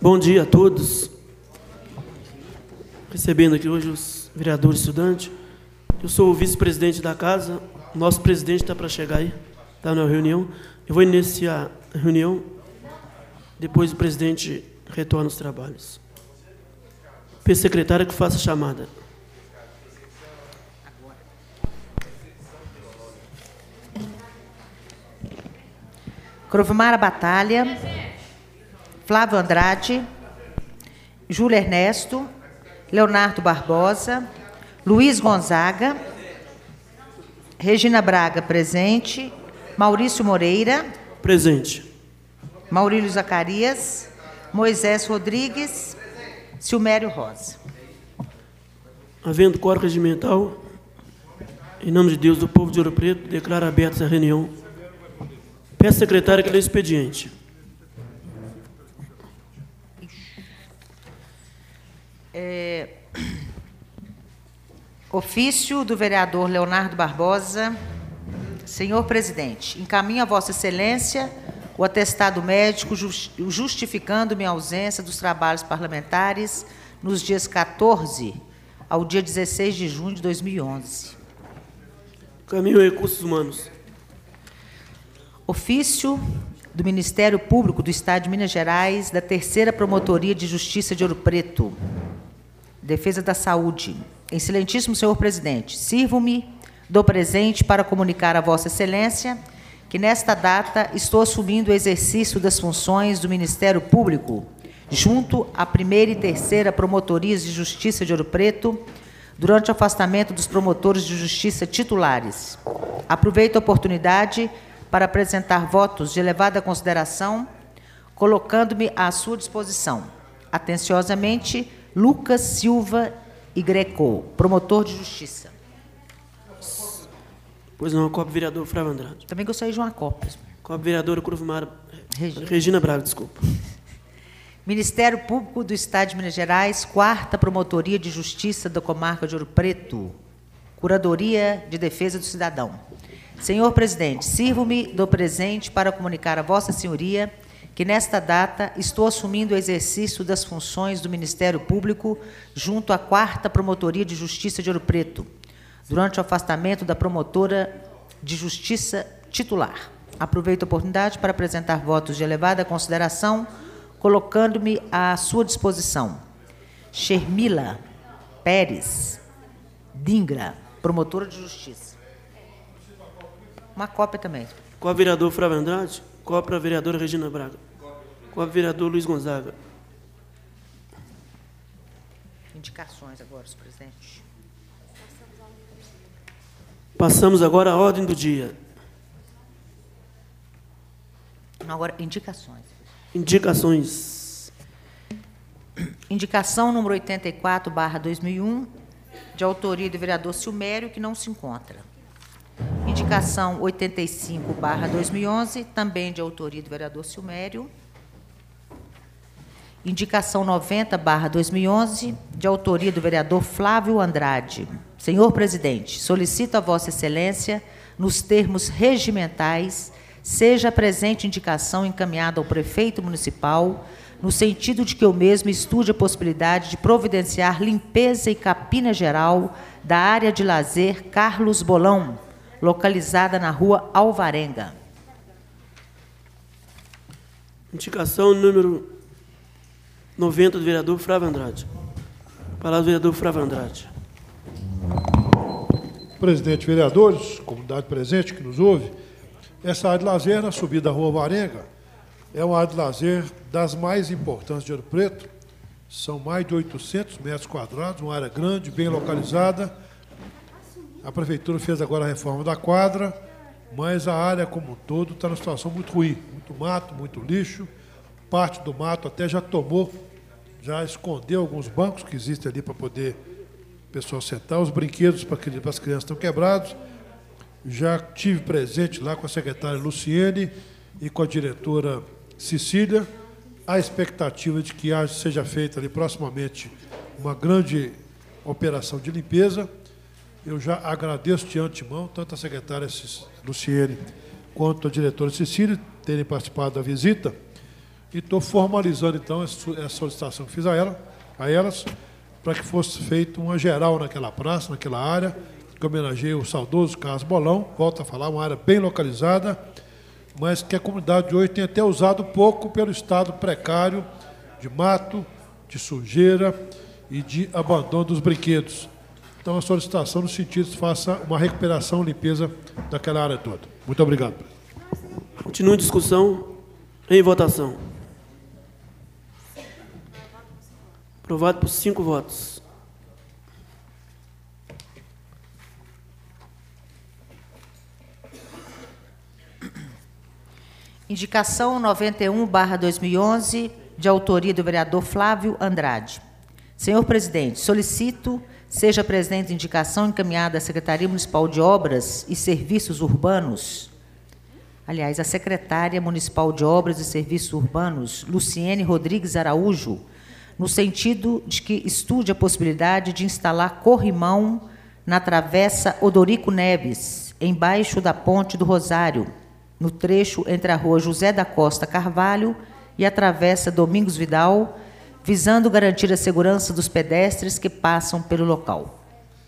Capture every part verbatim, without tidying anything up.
Bom dia a todos. Recebendo aqui hoje os vereadores estudantes. Eu sou o vice-presidente da casa. Nosso presidente está para chegar aí, está na reunião. Eu vou iniciar a reunião. Depois o presidente retorna os trabalhos. Peço secretária que faça a chamada. Crovimara Batalha, Flávio Andrade, Júlio Ernesto, Leonardo Barbosa, Luiz Gonzaga, Regina Braga, presente, Maurício Moreira, presente, Maurílio Zacarias, Moisés Rodrigues, Silmério Rosa. Havendo quórum regimental, em nome de Deus, do povo de Ouro Preto, declaro aberta essa reunião. Peço à secretária que lê o expediente. É, ofício do vereador Leonardo Barbosa. Senhor presidente, encaminho a Vossa Excelência o atestado médico justificando minha ausência dos trabalhos parlamentares nos dias quatorze ao dia dezesseis de junho de dois mil e onze. Encaminho recursos humanos. Ofício do Ministério Público do Estado de Minas Gerais, da Terceira Promotoria de Justiça de Ouro Preto, Defesa da Saúde. Excelentíssimo senhor presidente, sirvo-me do presente para comunicar a Vossa Excelência que, nesta data, estou assumindo o exercício das funções do Ministério Público junto à Primeira e Terceira Promotorias de Justiça de Ouro Preto, durante o afastamento dos promotores de justiça titulares. Aproveito a oportunidade para apresentar votos de elevada consideração, colocando-me à sua disposição. Atenciosamente, Lucas Silva e Greco, promotor de justiça. Pois não, cópia vereador Flávio Andrade. Também gostaria de uma cópia. Cópia vereadora Crovimara Regina. Regina Braga, desculpa. Ministério Público do Estado de Minas Gerais, Quarta Promotoria de Justiça da Comarca de Ouro Preto, Curadoria de Defesa do Cidadão. Senhor presidente, sirvo-me do presente para comunicar a Vossa Senhoria que, nesta data, estou assumindo o exercício das funções do Ministério Público junto à Quarta Promotoria de Justiça de Ouro Preto, durante o afastamento da promotora de justiça titular. Aproveito a oportunidade para apresentar votos de elevada consideração, colocando-me à sua disposição. Shermila Pérez Dingra, promotora de justiça. Uma cópia também. Cópia vereador Flávio Andrade, cópia vereadora Regina Braga, cópia vereador Luiz Gonzaga. Indicações agora, senhor presidente. Passamos agora à ordem do dia. Agora, indicações. Indicações. Indicação número oitenta e quatro, barra dois mil e um, de autoria do vereador Silmério, que não se encontra. Indicação oitenta e cinco, barra dois mil e onze, também de autoria do vereador Silmério. Indicação noventa, barra dois mil e onze, de autoria do vereador Flávio Andrade. Senhor presidente, solicito a Vossa Excelência, nos termos regimentais, seja a presente indicação encaminhada ao prefeito municipal, no sentido de que o mesmo estude a possibilidade de providenciar limpeza e capina geral da área de lazer Carlos Bolão, localizada na rua Alvarenga. Indicação número noventa do vereador Flávio Andrade. Palavra do vereador Flávio Andrade. Presidente, vereadores, comunidade presente que nos ouve, essa área de lazer na subida da rua Alvarenga é uma área de lazer das mais importantes de Ouro Preto. São mais de oitocentos metros quadrados, uma área grande, bem localizada. A prefeitura fez agora a reforma da quadra, mas a área como um todo está numa situação muito ruim. Muito mato, muito lixo. Parte do mato até já tomou, já escondeu alguns bancos que existem ali para poder o pessoal sentar. Os brinquedos para as crianças estão quebrados. Já tive presente lá com a secretária Luciene e com a diretora Cecília. A expectativa de que seja feita ali proximamente uma grande operação de limpeza. Eu já agradeço de antemão, tanto a secretária Luciene quanto a diretora Cecília terem participado da visita. e estou formalizando, então, essa solicitação que fiz a, ela, a elas, para que fosse feita uma geral naquela praça, naquela área, que homenageie o saudoso Carlos Bolão, volto a falar, uma área bem localizada, mas que a comunidade de hoje tem até usado pouco pelo estado precário de mato, de sujeira e de abandono dos brinquedos. Então, a solicitação no sentido de que faça uma recuperação e limpeza daquela área toda. Muito obrigado. Continua a discussão. Em votação. Aprovado por cinco votos. Indicação noventa e um barra dois mil e onze, de autoria do vereador Flávio Andrade. Senhor presidente, solicito seja presente indicação encaminhada à Secretaria Municipal de Obras e Serviços Urbanos, aliás, a secretária municipal de Obras e Serviços Urbanos, Luciene Rodrigues Araújo, no sentido de que estude a possibilidade de instalar corrimão na travessa Odorico Neves, embaixo da Ponte do Rosário, no trecho entre a rua José da Costa Carvalho e a travessa Domingos Vidal, visando garantir a segurança dos pedestres que passam pelo local.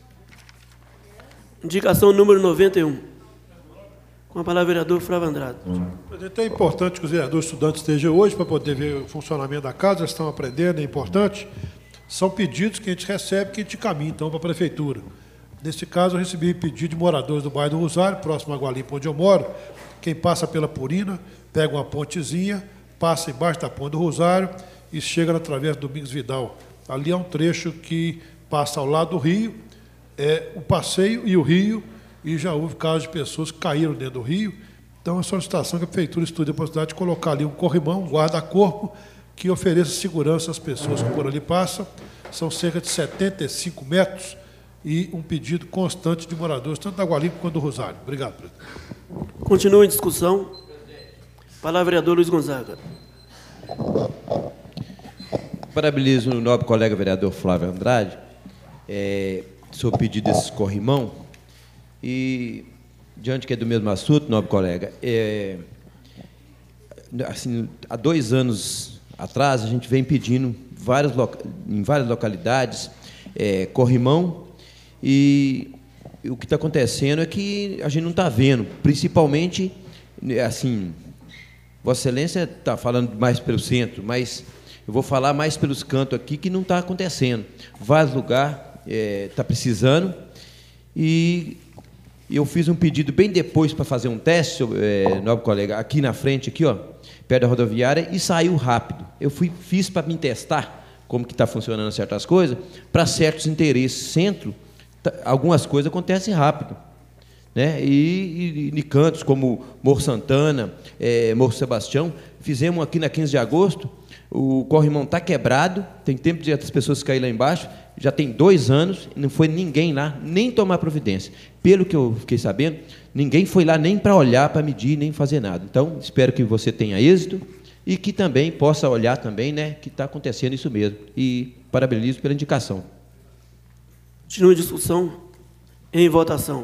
Indicação número noventa e um. Com a palavra, o vereador Flávio Andrade. Presidente, é importante que os vereadores estudantes estejam hoje para poder ver o funcionamento da casa, eles estão aprendendo, é importante. São pedidos que a gente recebe, que a gente caminha, então, para a prefeitura. Nesse caso, eu recebi pedido de moradores do bairro do Rosário, próximo a Gualimpa, onde eu moro. Quem passa pela Purina, pega uma pontezinha, passa embaixo da ponte do Rosário e chega na travessa Domingos Vidal. Ali é um trecho que passa ao lado do rio, é o passeio e o rio, e já houve casos de pessoas que caíram dentro do rio. Então, a solicitação que a prefeitura estude a possibilidade de colocar ali um corrimão, um guarda-corpo, que ofereça segurança às pessoas que por ali passam. São cerca de setenta e cinco metros e um pedido constante de moradores, tanto da Gualimpa quanto do Rosário. Obrigado, presidente. Continua em discussão. Palavra, vereador Luiz Gonzaga. Parabenizo o nobre colega vereador Flávio Andrade, é, sobre o pedido desse corrimão. E, diante que é do mesmo assunto, nobre colega, é, assim, há dois anos atrás, a gente vem pedindo várias em várias localidades é, corrimão, e o que está acontecendo é que a gente não está vendo, principalmente, assim, Vossa Excelência está falando mais pelo centro, mas eu vou falar mais pelos cantos aqui, que não está acontecendo. Vários lugares está é, precisando, e eu fiz um pedido bem depois para fazer um teste, é, nobre colega, aqui na frente, aqui, ó, perto da rodoviária, e saiu rápido. Eu fui, fiz para me testar como que está funcionando certas coisas, para certos interesses. Centro, tá, algumas coisas acontecem rápido, né? E, e, e cantos como Morro Santana, é, Morro Sebastião, fizemos aqui na quinze de agosto, o corrimão está quebrado, tem tempo de as pessoas caírem lá embaixo, já tem dois anos, não foi ninguém lá, nem tomar providência. Pelo que eu fiquei sabendo, ninguém foi lá nem para olhar, para medir, nem fazer nada. Então, espero que você tenha êxito e que também possa olhar também, né, que está acontecendo isso mesmo. E parabenizo pela indicação. Continua a discussão. Em votação.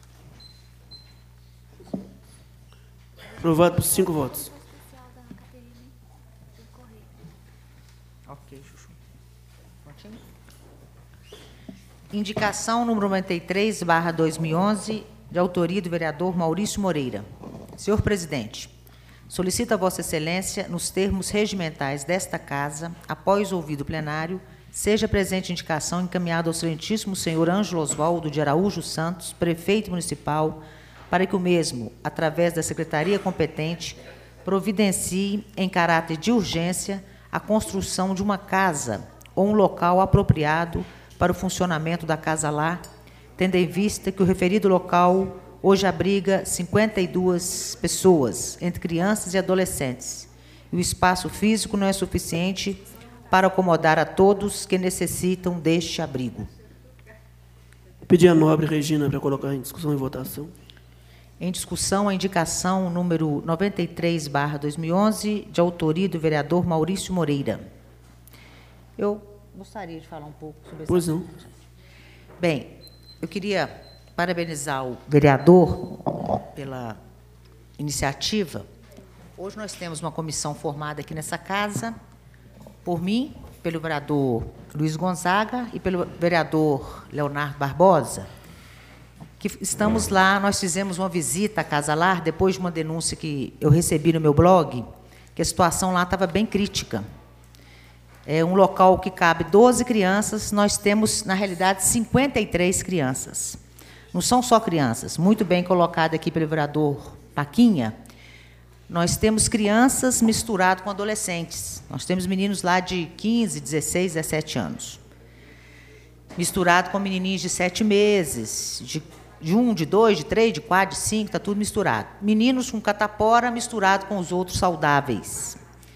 Aprovado por cinco votos. Ok, Chuchu. Continua. Indicação número noventa e três, barra dois mil e onze, de autoria do vereador Maurício Moreira. Senhor presidente, solicito a Vossa Excelência, nos termos regimentais desta Casa, após ouvido o plenário, seja presente indicação encaminhada ao excelentíssimo senhor Ângelo Osvaldo de Araújo Santos, prefeito municipal, para que o mesmo, através da secretaria competente, providencie, em caráter de urgência, a construção de uma casa ou um local apropriado para o funcionamento da Casa Lar, tendo em vista que o referido local hoje abriga cinquenta e duas pessoas, entre crianças e adolescentes, e o espaço físico não é suficiente para acomodar a todos que necessitam deste abrigo. Pedir a nobre Regina para colocar em discussão e votação. Em discussão, a indicação número noventa e três, barra dois mil e onze, de autoria do vereador Maurício Moreira. Eu gostaria de falar um pouco sobre esse Pois não. assunto. Bem, eu queria parabenizar o vereador pela iniciativa, Hoje nós temos uma comissão formada aqui nessa casa, por mim, pelo vereador Luiz Gonzaga e pelo vereador Leonardo Barbosa, que estamos lá, nós fizemos uma visita à Casa Lar, depois de uma denúncia que eu recebi no meu blog, que a situação lá estava bem crítica. É um local que cabe doze crianças, nós temos, na realidade, cinquenta e três crianças. Não são só crianças, muito bem colocado aqui pelo vereador Paquinha, nós temos crianças misturadas com adolescentes. Nós temos meninos lá de quinze, dezesseis, dezessete anos. Misturado com menininhos de sete meses, de, de um, de dois, de três, de quatro, de cinco, está tudo misturado. Meninos com catapora misturado com os outros saudáveis.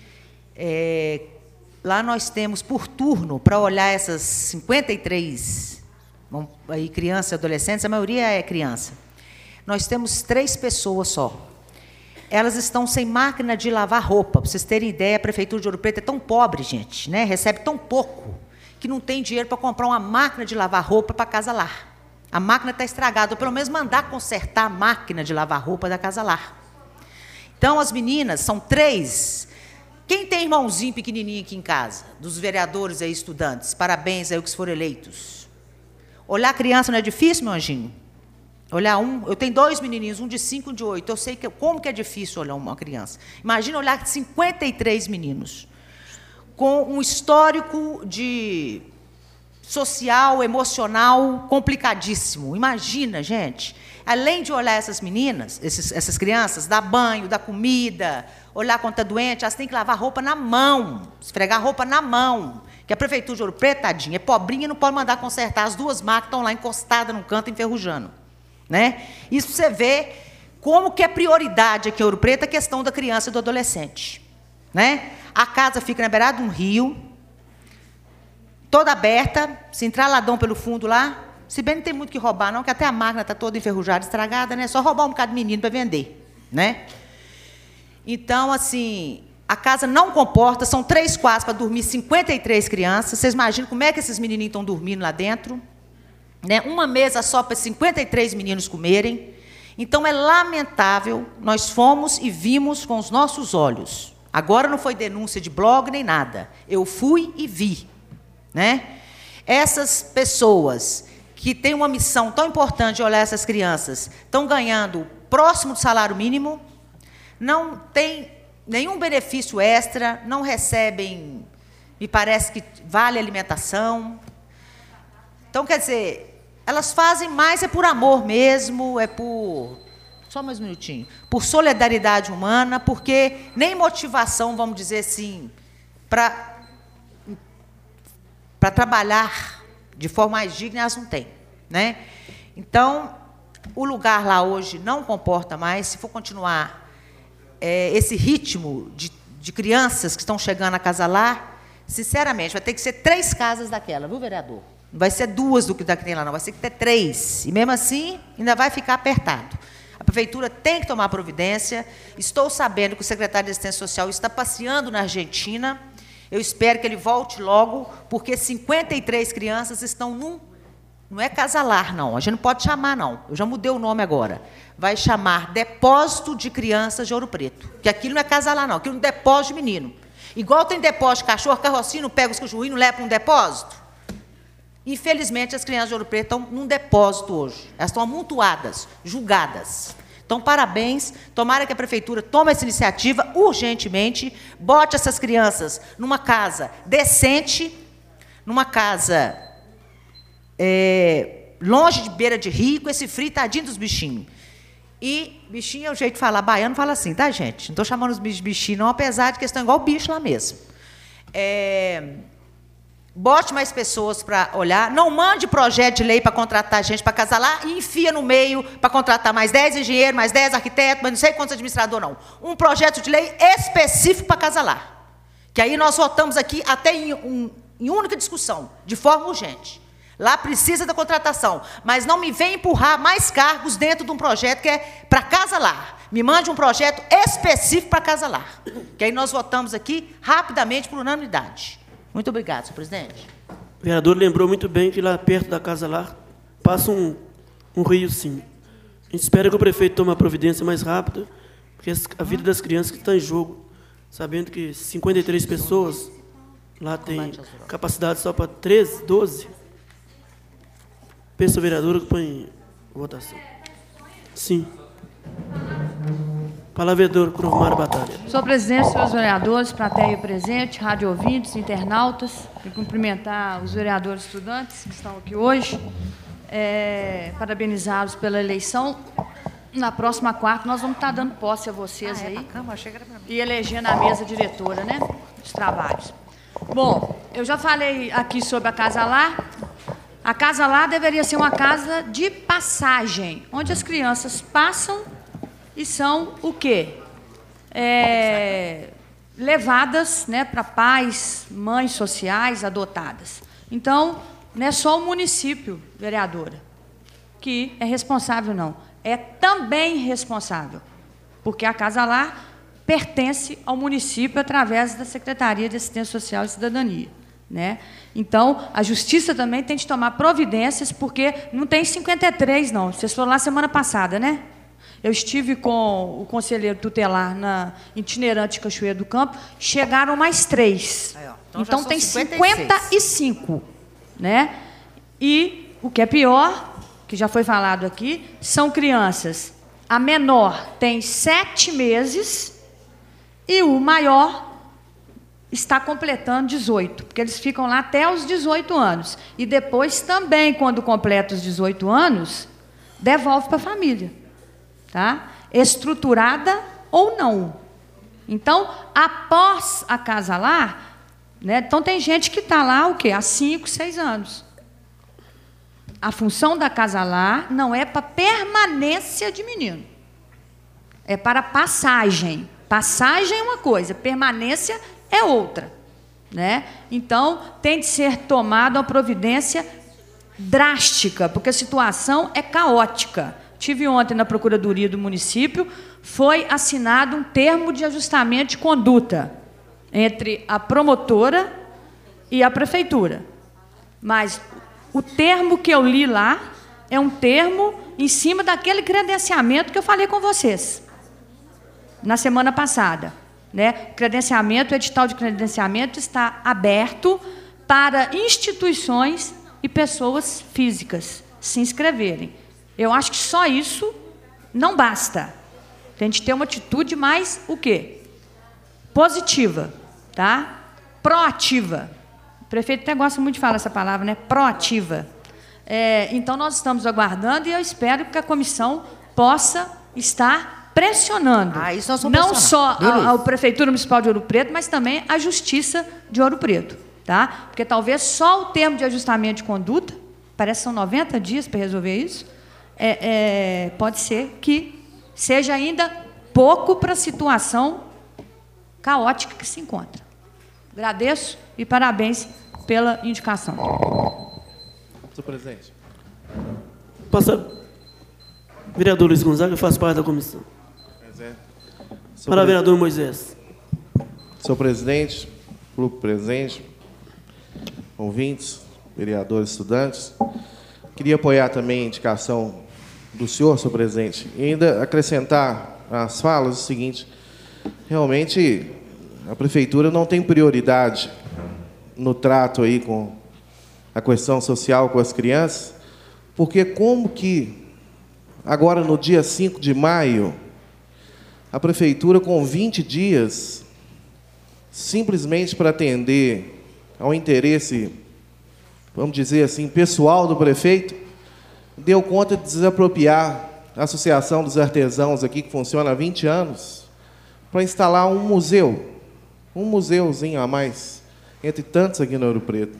É, lá nós temos, por turno, para olhar essas cinquenta e três bom, aí, crianças e adolescentes, a maioria é criança. Nós temos três pessoas só. Elas estão sem máquina de lavar roupa. Para vocês terem ideia, a Prefeitura de Ouro Preto é tão pobre, gente, né? Recebe tão pouco, que não tem dinheiro para comprar uma máquina de lavar roupa para a Casa Lar. A máquina está estragada, ou pelo menos mandar consertar a máquina de lavar roupa da Casa Lar. Então, as meninas são três. Quem tem irmãozinho pequenininho aqui em casa? Dos vereadores aí, estudantes. Parabéns aí, os que foram eleitos. Olhar criança não é difícil, meu anjinho? Olhar um, eu tenho dois menininhos, um de cinco e um de oito. Eu sei que, como que é difícil olhar uma criança. Imagina olhar cinquenta e três meninos, com um histórico de social, emocional complicadíssimo. Imagina, gente. Além de olhar essas meninas, esses, essas crianças, dar banho, dar comida, olhar quando está doente, elas têm que lavar roupa na mão, esfregar roupa na mão. Que a Prefeitura de Ouro Preto, tadinha, é pobrinha, não pode mandar consertar. As duas máquinas estão lá encostadas num canto, enferrujando. Né? Isso você vê como que é prioridade aqui em Ouro Preto a questão da criança e do adolescente. Né? A casa fica na beirada de um rio, toda aberta, se entrar ladrão pelo fundo lá, se bem não tem muito que roubar, não, que até a máquina está toda enferrujada, estragada, né? Só roubar um bocado de menino para vender. Né? Então, assim, a casa não comporta, são três quartos para dormir cinquenta e três crianças. Vocês imaginam como é que esses menininhos estão dormindo lá dentro? Né? Uma mesa só para cinquenta e três meninos comerem. Então, é lamentável, nós fomos e vimos com os nossos olhos. Agora não foi denúncia de blog nem nada. Eu fui e vi. Né? Essas pessoas que têm uma missão tão importante de olhar essas crianças, estão ganhando próximo do salário mínimo, não têm nenhum benefício extra, não recebem, me parece que vale alimentação. Então, quer dizer, elas fazem mais é por amor mesmo, é por... Só mais um minutinho. Por solidariedade humana, porque nem motivação, vamos dizer assim, para para trabalhar de forma mais digna, elas não têm. Né? Então, o lugar lá hoje não comporta mais, se for continuar é, esse ritmo de, de crianças que estão chegando à Casa Lar, sinceramente, vai ter que ser três casas daquela, viu, vereador? Não vai ser duas do que tem lá, não, vai ser que ter três. E, mesmo assim, ainda vai ficar apertado. A Prefeitura tem que tomar providência. Estou sabendo que o secretário de Assistência Social está passeando na Argentina. Eu espero que ele volte logo, porque cinquenta e três crianças estão num... Não é Casa Lar, não. A gente não pode chamar, não. Eu já mudei o nome agora. Vai chamar Depósito de Crianças de Ouro Preto. Que aquilo não é Casa Lar, não. Aquilo é um depósito de menino. Igual tem depósito de cachorro, carrocinho, não pega os cachorrinhos, não leva para um depósito. Infelizmente, as crianças de Ouro Preto estão num depósito hoje. Elas estão amontoadas, julgadas. Então, parabéns. Tomara que a Prefeitura tome essa iniciativa urgentemente, bote essas crianças numa casa decente, numa casa é, longe de beira de rio, com esse frio, tadinho dos bichinhos. E bichinho é o jeito de falar, baiano fala assim, tá, gente? Não estou chamando os bichos de bichinho, não, apesar de que estão igual bicho lá mesmo. É... Bote mais pessoas para olhar. Não mande projeto de lei para contratar gente para Casa Lar e enfia no meio para contratar mais dez engenheiros, mais dez arquitetos, mas não sei quantos administradores, não. Um projeto de lei específico para Casa Lar. Que aí nós votamos aqui até em, um, em única discussão, de forma urgente. Lá precisa da contratação, mas não me venha empurrar mais cargos dentro de um projeto que é para Casa Lar. Me mande um projeto específico para Casa Lar. Que aí nós votamos aqui rapidamente por unanimidade. Muito obrigado, senhor presidente. O vereador lembrou muito bem que lá perto da Casa Lar passa um, um rio, sim. A gente espera que o prefeito tome a providência mais rápida Porque a vida das crianças que está em jogo, sabendo que cinquenta e três pessoas lá tem capacidade só para treze, doze. Peço ao vereador que põe em votação. Sim. Palavra vereador Cromar Batalha. Senhor presidente, senhores vereadores, plateia presente, rádio ouvintes, internautas, quero cumprimentar os vereadores estudantes que estão aqui hoje, é, parabenizá-los pela eleição. Na próxima quarta, nós vamos estar dando posse a vocês Ah, é aí bacana, achei que era pra mim. e elegendo a mesa diretora, né, dos trabalhos. Bom, eu já falei aqui sobre a Casa Lar. A Casa Lar deveria ser uma casa de passagem, onde as crianças passam e são o quê? É, levadas, né, para pais, mães sociais, adotadas. Então, não é só o município, vereadora, que é responsável, não. É também responsável, porque a Casa Lar pertence ao município através da Secretaria de Assistência Social e Cidadania, né? Então, a Justiça também tem de tomar providências, porque não tem cinquenta e três, não. Vocês foram lá semana passada, né? Eu estive com o conselheiro tutelar na itinerante Cachoeira do Campo, chegaram mais três. Aí, ó. Então, Então, já tem são cinquenta cinquenta e cinco, né? E o que é pior, que já foi falado aqui, são crianças. A menor tem sete meses e o maior está completando dezoito, porque eles ficam lá até os dezoito anos. E depois também, quando completa os dezoito anos, devolve para a família. Tá? Estruturada ou não. Então, após a Casa Lar, né, então tem gente que está lá o quê? Há cinco, seis anos. A função da Casa Lar não é para permanência de menino. É para passagem. Passagem é uma coisa, permanência é outra, né? Então, tem de ser tomada uma providência drástica, porque a situação é caótica. Tive ontem na Procuradoria do município, foi assinado um termo de ajustamento de conduta entre a promotora e a prefeitura. Mas o termo que eu li lá é um termo em cima daquele credenciamento que eu falei com vocês na semana passada, né? O credenciamento, o edital de credenciamento está aberto para instituições e pessoas físicas se inscreverem. Eu acho que só isso não basta. Tem de ter uma atitude mais, o quê? Positiva, tá? Proativa. O prefeito até gosta muito de falar essa palavra, né? Proativa. É, então, nós estamos aguardando e eu espero que a comissão possa estar pressionando. Ah, isso nós vamos não pressionar. só a, a Prefeitura Municipal de Ouro Preto, mas também a Justiça de Ouro Preto, tá? Porque talvez só o termo de ajustamento de conduta, parece que são noventa dias para resolver isso, É, é, pode ser que seja ainda pouco para a situação caótica que se encontra. Agradeço e parabéns pela indicação. Senhor presidente. Passa. Vereador Luiz Gonzaga, eu faço parte da comissão. É. Para o vereador Moisés. Senhor presidente, grupo presente, ouvintes, vereadores, estudantes, queria apoiar também a indicação do senhor, senhor presidente, e ainda acrescentar as falas o seguinte: realmente a prefeitura não tem prioridade no trato aí com a questão social com as crianças, porque como que agora no dia cinco de maio a prefeitura com vinte dias simplesmente para atender ao interesse, vamos dizer assim, pessoal do prefeito, deu conta de desapropriar a Associação dos Artesãos aqui, que funciona há vinte anos, para instalar um museu, um museuzinho a mais, entre tantos aqui no Ouro Preto.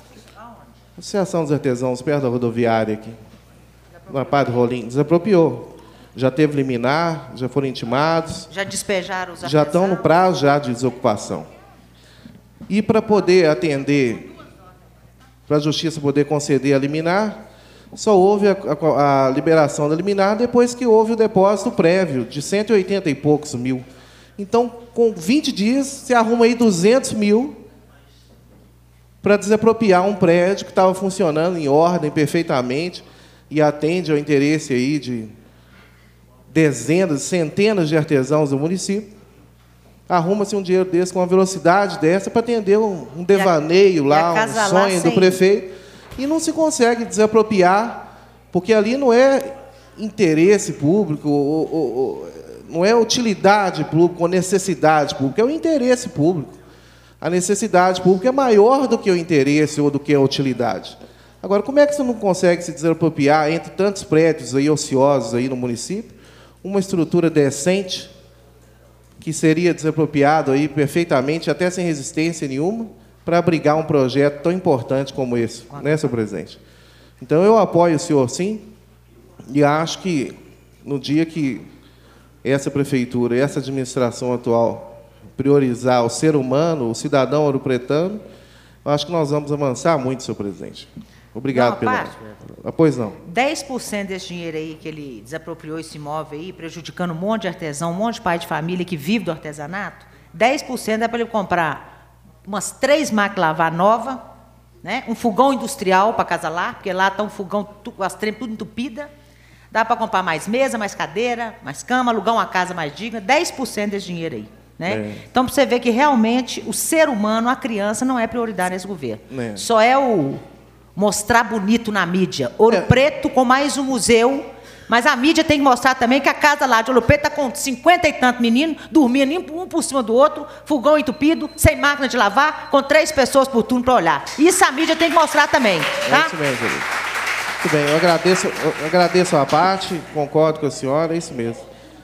A Associação dos Artesãos, perto da rodoviária aqui, na Padre Rolim, desapropriou. Já teve liminar, já foram intimados. Já despejaram os artesãos? Já estão no prazo já de desocupação. E para poder atender, para a Justiça poder conceder a liminar, só houve a, a, a liberação da liminar depois que houve o depósito prévio de cento e oitenta e poucos mil. Então, com vinte dias, você arruma aí duzentos mil para desapropriar um prédio que estava funcionando em ordem perfeitamente e atende ao interesse aí de, dezenas, centenas de artesãos do município, arruma-se um dinheiro desse com uma velocidade dessa para atender um, um devaneio a, lá, um sonho lá do sem... prefeito, e não se consegue desapropriar, porque ali não é interesse público, ou, ou, ou, não é utilidade pública ou necessidade pública, é o interesse público. A necessidade pública é maior do que o interesse ou do que a utilidade. Agora, como é que você não consegue se desapropriar entre tantos prédios aí ociosos aí no município, uma estrutura decente, que seria desapropriado aí perfeitamente, até sem resistência nenhuma, para abrigar um projeto tão importante como esse, né, senhor presidente? Então, eu apoio o senhor, sim, e acho que, no dia que essa prefeitura, essa administração atual, priorizar o ser humano, o cidadão ouropretano, eu acho que nós vamos avançar muito, senhor presidente. Obrigado não, pela... Ah, pois não. dez por cento desse dinheiro aí que ele desapropriou esse imóvel aí, prejudicando um monte de artesão, um monte de pai de família que vive do artesanato, dez por cento é para ele comprar umas três máquinas de lavar nova, né? Um fogão industrial para casa lá, porque lá está um fogão, as trem tudo entupida. Dá para comprar mais mesa, mais cadeira, mais cama, alugar uma casa mais digna, dez por cento desse dinheiro aí. Né? É. Então, para você ver que realmente o ser humano, a criança, não é prioridade nesse governo. É. Só é o mostrar bonito na mídia. Ouro é. Preto com mais um museu, mas a mídia tem que mostrar também que a casa lá de Ouro Preto está com cinquenta e tantos meninos, dormindo um por cima do outro, fogão entupido, sem máquina de lavar, com três pessoas por turno para olhar. Isso a mídia tem que mostrar também. Tá? É isso mesmo, querido. Muito bem, eu agradeço, eu agradeço a parte, concordo com a senhora, é isso mesmo.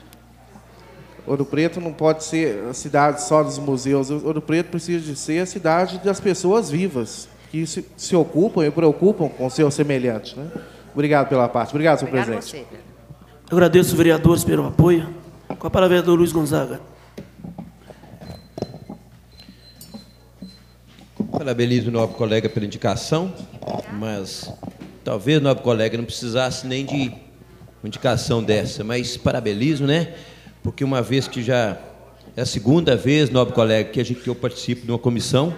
Ouro Preto não pode ser a cidade só dos museus. Ouro Preto precisa de ser a cidade das pessoas vivas, que se, se ocupam e preocupam com seus semelhantes. Né? Obrigado pela parte. Obrigado, senhor Obrigado presidente. Você. Eu agradeço os vereadores pelo apoio. Com a palavra, vereador Luiz Gonzaga. Parabenizo o nobre colega pela indicação, mas talvez o nobre colega não precisasse nem de uma indicação dessa, mas parabenizo, né? Porque uma vez que já é a segunda vez, nobre colega, que, a gente, que eu participo de uma comissão,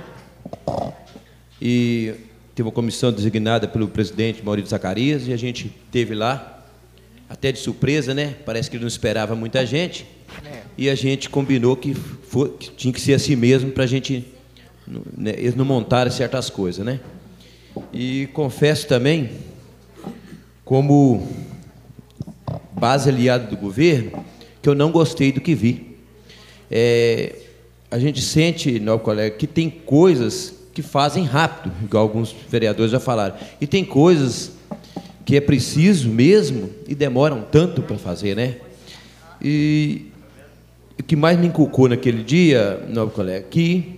e teve uma comissão designada pelo presidente Maurício Zacarias, e a gente teve lá, até de surpresa, né? Parece que ele não esperava muita gente, e a gente combinou que, for, que tinha que ser assim mesmo para a gente, né, eles não montarem certas coisas, né? E confesso também, como base aliada do governo, que eu não gostei do que vi. É, a gente sente, nobre colega, que tem coisas que fazem rápido, igual alguns vereadores já falaram, e tem coisas que é preciso mesmo e demoram tanto para fazer, né? E o que mais me inculcou naquele dia, nobre colega, que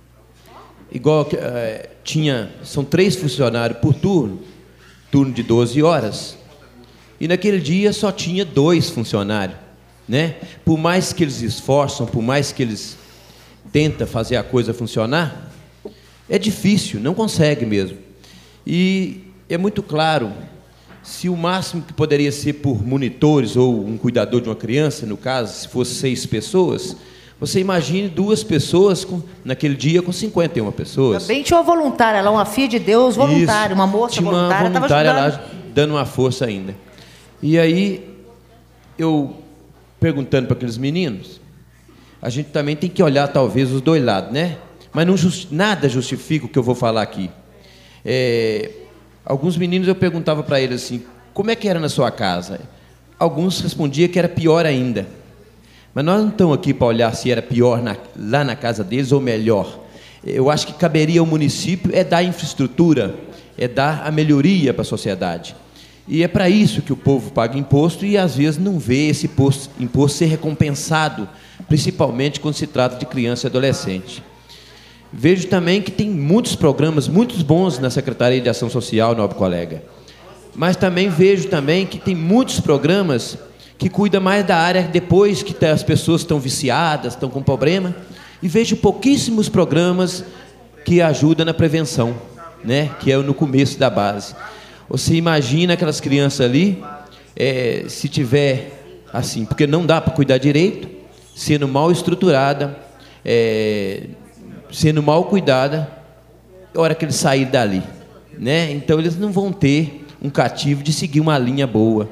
igual é, tinha, são três funcionários por turno, turno de doze horas, e naquele dia só tinha dois funcionários. Né? Por mais que eles esforçam, por mais que eles tentam fazer a coisa funcionar, é difícil, não consegue mesmo. E é muito claro, se o máximo que poderia ser por monitores ou um cuidador de uma criança, no caso, se fosse seis pessoas, você imagine duas pessoas com, naquele dia com cinquenta e uma pessoas. Também tinha uma voluntária lá, uma filha de Deus voluntária, uma moça tinha uma voluntária, voluntária lá dando uma força ainda. E aí, eu... perguntando para aqueles meninos, a gente também tem que olhar talvez os dois lados, né? Mas não just, nada justifica o que eu vou falar aqui. É, alguns meninos eu perguntava para eles assim, como é que era na sua casa? Alguns respondiam que era pior ainda. Mas nós não estamos aqui para olhar se era pior na, lá na casa deles ou melhor. Eu acho que caberia ao município é dar infraestrutura, é dar a melhoria para a sociedade. E é para isso que o povo paga imposto e, às vezes, não vê esse imposto, imposto ser recompensado, principalmente quando se trata de criança e adolescente. Vejo também que tem muitos programas muito bons na Secretaria de Ação Social, nobre colega. Mas também vejo também que tem muitos programas que cuidam mais da área depois que as pessoas estão viciadas, estão com problema. E vejo pouquíssimos programas que ajudam na prevenção, né? Que é no começo da base. Você imagina aquelas crianças ali, é, se tiver assim, porque não dá para cuidar direito, sendo mal estruturada, é, sendo mal cuidada, a hora que eles saírem dali, né? Então eles não vão ter um cativo de seguir uma linha boa.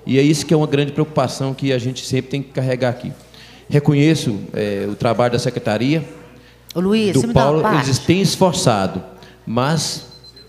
E é isso que é uma grande preocupação que a gente sempre tem que carregar aqui. Reconheço é, o trabalho da Secretaria, Ô, Luiz, do você me dá uma Paulo, parte? eles têm esforçado, mas,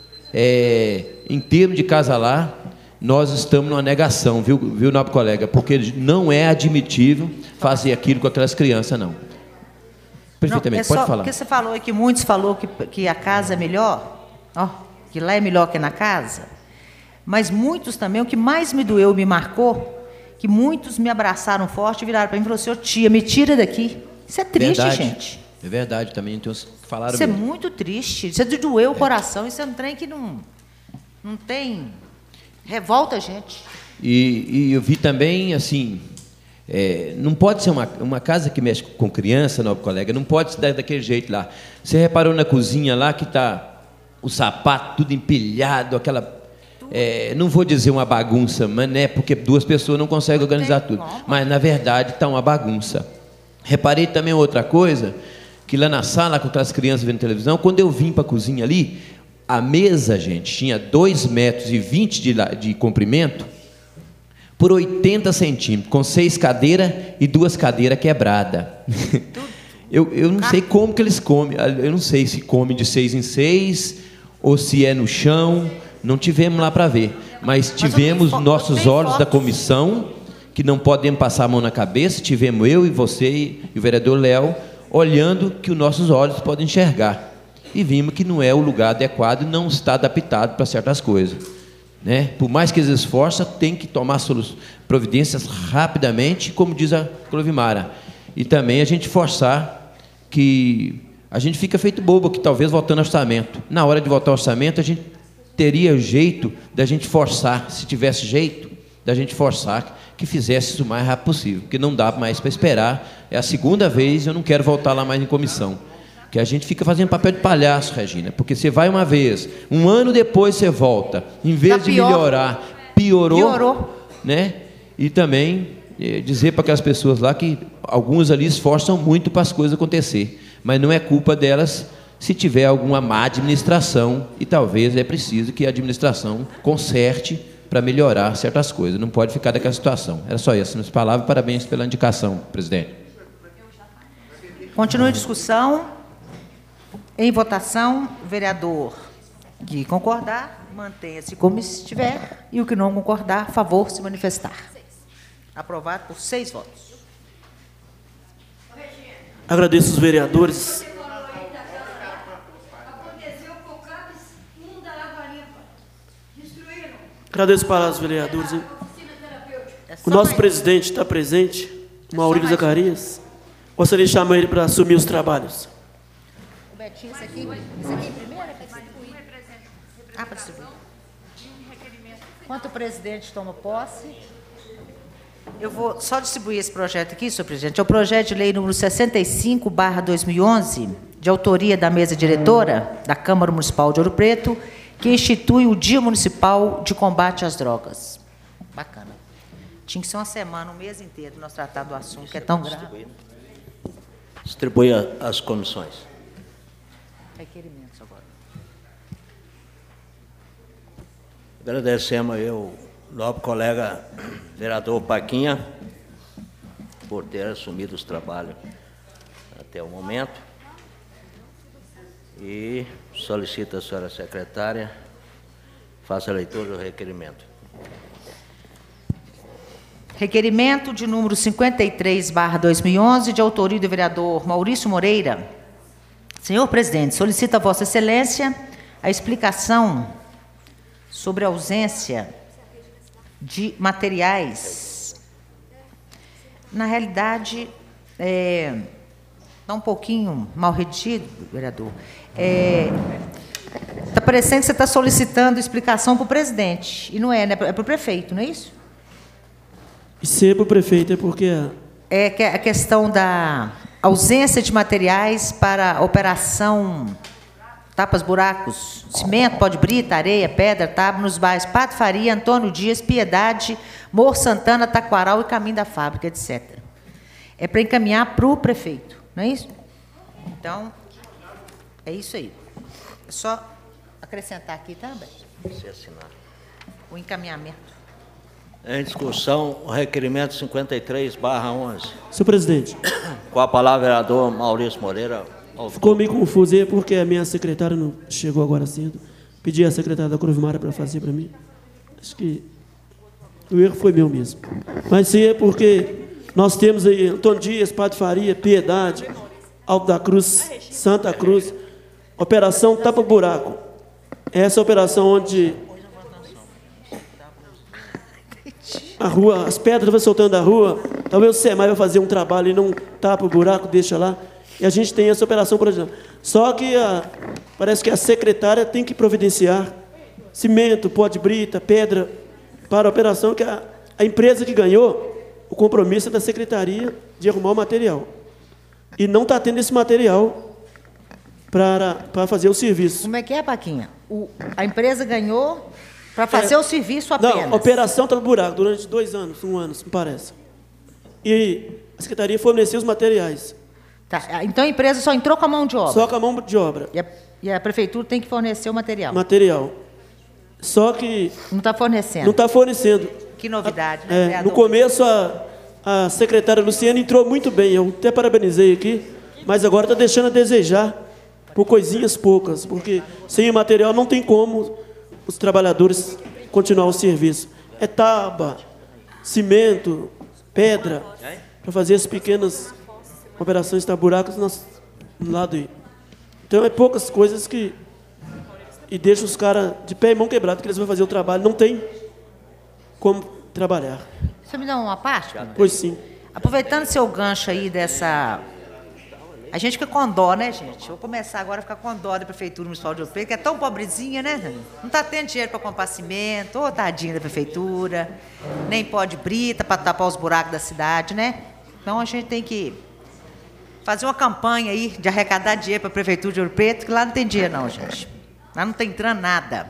é, em termos de Casalar, nós estamos numa negação, viu, viu, nobre colega? Porque não é admitível fazer aquilo com aquelas crianças, não. Perfeitamente, Não, é só, pode falar. Porque você falou que muitos falou que, que a casa é melhor, ó, que lá é melhor que na casa, mas muitos também, o que mais me doeu, me marcou, que muitos me abraçaram forte e viraram para mim e falaram assim, ô tia, me tira daqui. Isso é triste, verdade, gente. É verdade, também então, falaram Isso é mesmo. muito triste, isso é de doer o é. coração, isso é um trem que não, não tem... Revolta a gente. E, e eu vi também, assim, é, não pode ser uma, uma casa que mexe com criança, nobre colega, não pode ser daquele jeito lá. Você reparou na cozinha lá que está o sapato tudo empilhado, aquela... É, não vou dizer uma bagunça, mas né, porque duas pessoas não conseguem organizar tudo. Mas, na verdade, está uma bagunça. Reparei também outra coisa, que lá na sala, com aquelas crianças vendo televisão, quando eu vim para a cozinha ali, a mesa, gente, tinha dois metros e vinte de, de comprimento por oitenta centímetros, com seis cadeiras e duas cadeiras quebradas. eu, eu não sei como que eles comem, eu não sei se come de seis em seis ou se é no chão, não tivemos lá para ver, mas tivemos mas nossos olhos da comissão, que não podemos passar a mão na cabeça, tivemos eu e você e o vereador Léo, olhando que os nossos olhos podem enxergar. E vimos que não é o lugar adequado e não está adaptado para certas coisas. Né? Por mais que eles esforçam, tem que tomar providências rapidamente, como diz a Clovimara. E também a gente forçar que... A gente fica feito bobo aqui, talvez, votando orçamento. Na hora de votar orçamento, a gente teria jeito da gente forçar, se tivesse jeito, da gente forçar que fizesse isso o mais rápido possível, porque não dá mais para esperar. É a segunda vez e eu não quero voltar lá mais em comissão. Que a gente fica fazendo papel de palhaço, Regina, porque você vai uma vez, um ano depois você volta, em vez tá de melhorar, piorou, piorou, né? E também é, dizer para aquelas pessoas lá que alguns ali esforçam muito para as coisas acontecer, mas não é culpa delas se tiver alguma má administração e talvez é preciso que a administração conserte para melhorar certas coisas. Não pode ficar daquela situação. Era só isso. Minhas palavras, parabéns pela indicação, presidente. Continue a discussão. Em votação, o vereador que concordar, mantenha-se como estiver, e o que não concordar, a favor, se manifestar. Aprovado por seis votos. Agradeço os vereadores. Agradeço para os vereadores. Hein? O nosso presidente está presente, Maurílio Zacarias. Gostaria de chamar ele para assumir os trabalhos. Betinho, isso aqui, isso aqui primeiro? Ah, para distribuir. Enquanto o presidente toma posse, eu vou só distribuir esse projeto aqui, senhor presidente. É o projeto de lei número sessenta e cinco barra dois mil e onze, de autoria da mesa diretora da Câmara Municipal de Ouro Preto, que institui o Dia Municipal de Combate às Drogas. Bacana. Tinha que ser uma semana, um mês inteiro, nós tratar do assunto, que é tão grave. Distribui as comissões. Requerimentos agora. Agradecemos aí o nobre colega vereador Paquinha por ter assumido os trabalhos até o momento. E solicito a senhora secretária faça a leitura do requerimento. Requerimento de número cinquenta e três barra dois mil e onze, de autoria do vereador Maurício Moreira. Senhor presidente, solicito a Vossa Excelência a explicação sobre a ausência de materiais. Na realidade, é, está um pouquinho mal redigido, vereador. Está é, parecendo que você está solicitando explicação para o presidente, e não é, né? É para o prefeito, não é isso? E se é para o prefeito é porque... É que a questão da ausência de materiais para operação tapas, buracos, cimento, pó de brita, areia, pedra, tábua, nos bairros Pato Faria, Antônio Dias, Piedade, Morro Santana, Taquaral e Caminho da Fábrica, etcétera. É para encaminhar para o prefeito, não é isso? Então, é isso aí. É só acrescentar aqui também. Se assinar. O encaminhamento. Em discussão, o requerimento cinquenta e três barra onze. Senhor presidente. Com a palavra, vereador Maurício Moreira. Ficou meio confuso aí porque a minha secretária não chegou agora cedo. Pedi à secretária da Cruz Mara para fazer para mim. Acho que o erro foi meu mesmo. Mas sim, é porque nós temos aí Antônio Dias, Padre Faria, Piedade, Alto da Cruz, Santa Cruz, Operação Tapa Buraco. Essa é a operação onde a rua, as pedras vão soltando da rua, talvez o SEMAI vai fazer um trabalho e não tapa o buraco, deixa lá, e a gente tem essa operação, por exemplo. Só que a, parece que a secretária tem que providenciar cimento, pó de brita, pedra, para a operação, que a, a empresa que ganhou, o compromisso é da secretaria de arrumar o material. E não está tendo esse material para, para fazer o serviço. Como é que é, Paquinha? O, a empresa ganhou para fazer é, o serviço apenas? Não, a operação está no buraco durante dois anos, um ano, me parece. E a secretaria forneceu os materiais. Tá, então a empresa só entrou com a mão de obra? Só com a mão de obra. E a, e a prefeitura tem que fornecer o material? Material. Só que... Não está fornecendo? Não está fornecendo. Que novidade, né, é, no começo, a, a secretária Luciana entrou muito bem, eu até parabenizei aqui, mas agora está deixando a desejar por coisinhas poucas, porque sem o material não tem como os trabalhadores continuar o serviço. É tábua, cimento, pedra, para fazer as pequenas operações de buracos no lado aí. Então, é poucas coisas que... E deixa os caras de pé e mão quebrada, que eles vão fazer o trabalho. Não tem como trabalhar. Você me dá uma parte? Pois sim. Aproveitando seu gancho aí dessa... A gente fica com dó, né, gente? Vou começar agora a ficar com dó da Prefeitura Municipal de Ouro Preto, que é tão pobrezinha, né? Não está tendo dinheiro para comprar cimento, ô tadinha da Prefeitura, nem pó de brita para tapar os buracos da cidade, né? Então, a gente tem que fazer uma campanha aí de arrecadar dinheiro para a Prefeitura de Ouro Preto, que lá não tem dinheiro não, gente. Lá não está entrando nada.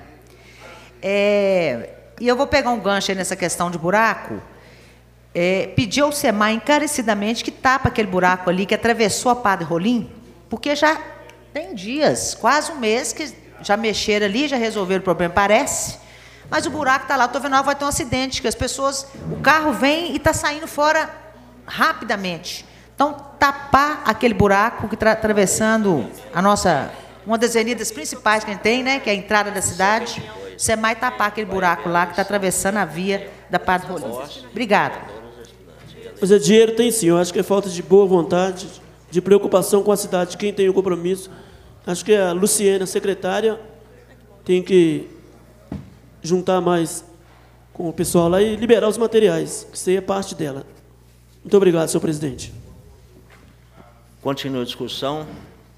É, e eu vou pegar um gancho aí nessa questão de buraco. É, pedir ao SEMAI encarecidamente que tapa aquele buraco ali, que atravessou a Padre Rolim, porque já tem dias, quase um mês, que já mexeram ali, já resolveram o problema, parece, mas o buraco está lá. Estou vendo, vai ter um acidente, que as pessoas, o carro vem e está saindo fora rapidamente. Então, tapar aquele buraco que está atravessando a nossa... uma das avenidas principais que a gente tem, né, que é a entrada da cidade, o SEMAI tapar aquele buraco lá que está atravessando a via da Padre Rolim. Obrigada. Mas é dinheiro tem sim, eu acho que é falta de boa vontade, de preocupação com a cidade, quem tem o compromisso. Acho que a Luciana, a secretária, tem que juntar mais com o pessoal lá e liberar os materiais, que isso aí é parte dela. Muito obrigado, senhor presidente. Continua a discussão.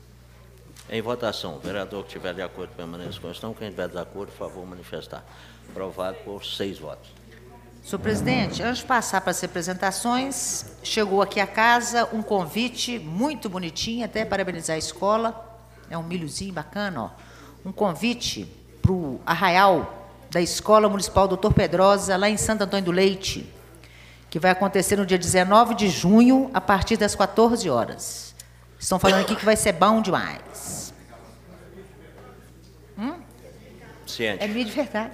Em votação, o vereador que estiver de acordo permanece com a questão, quem estiver de acordo, por favor, manifestar. Aprovado por seis votos. Senhor presidente, antes de passar para as representações, chegou aqui à casa um convite muito bonitinho, até parabenizar a escola, é um milhozinho bacana, ó. Um convite para o arraial da Escola Municipal doutor Pedrosa, lá em Santo Antônio do Leite, que vai acontecer no dia dezenove de junho, a partir das quatorze horas. Estão falando aqui que vai ser bom demais. Hum? Ciente. É mídia de verdade.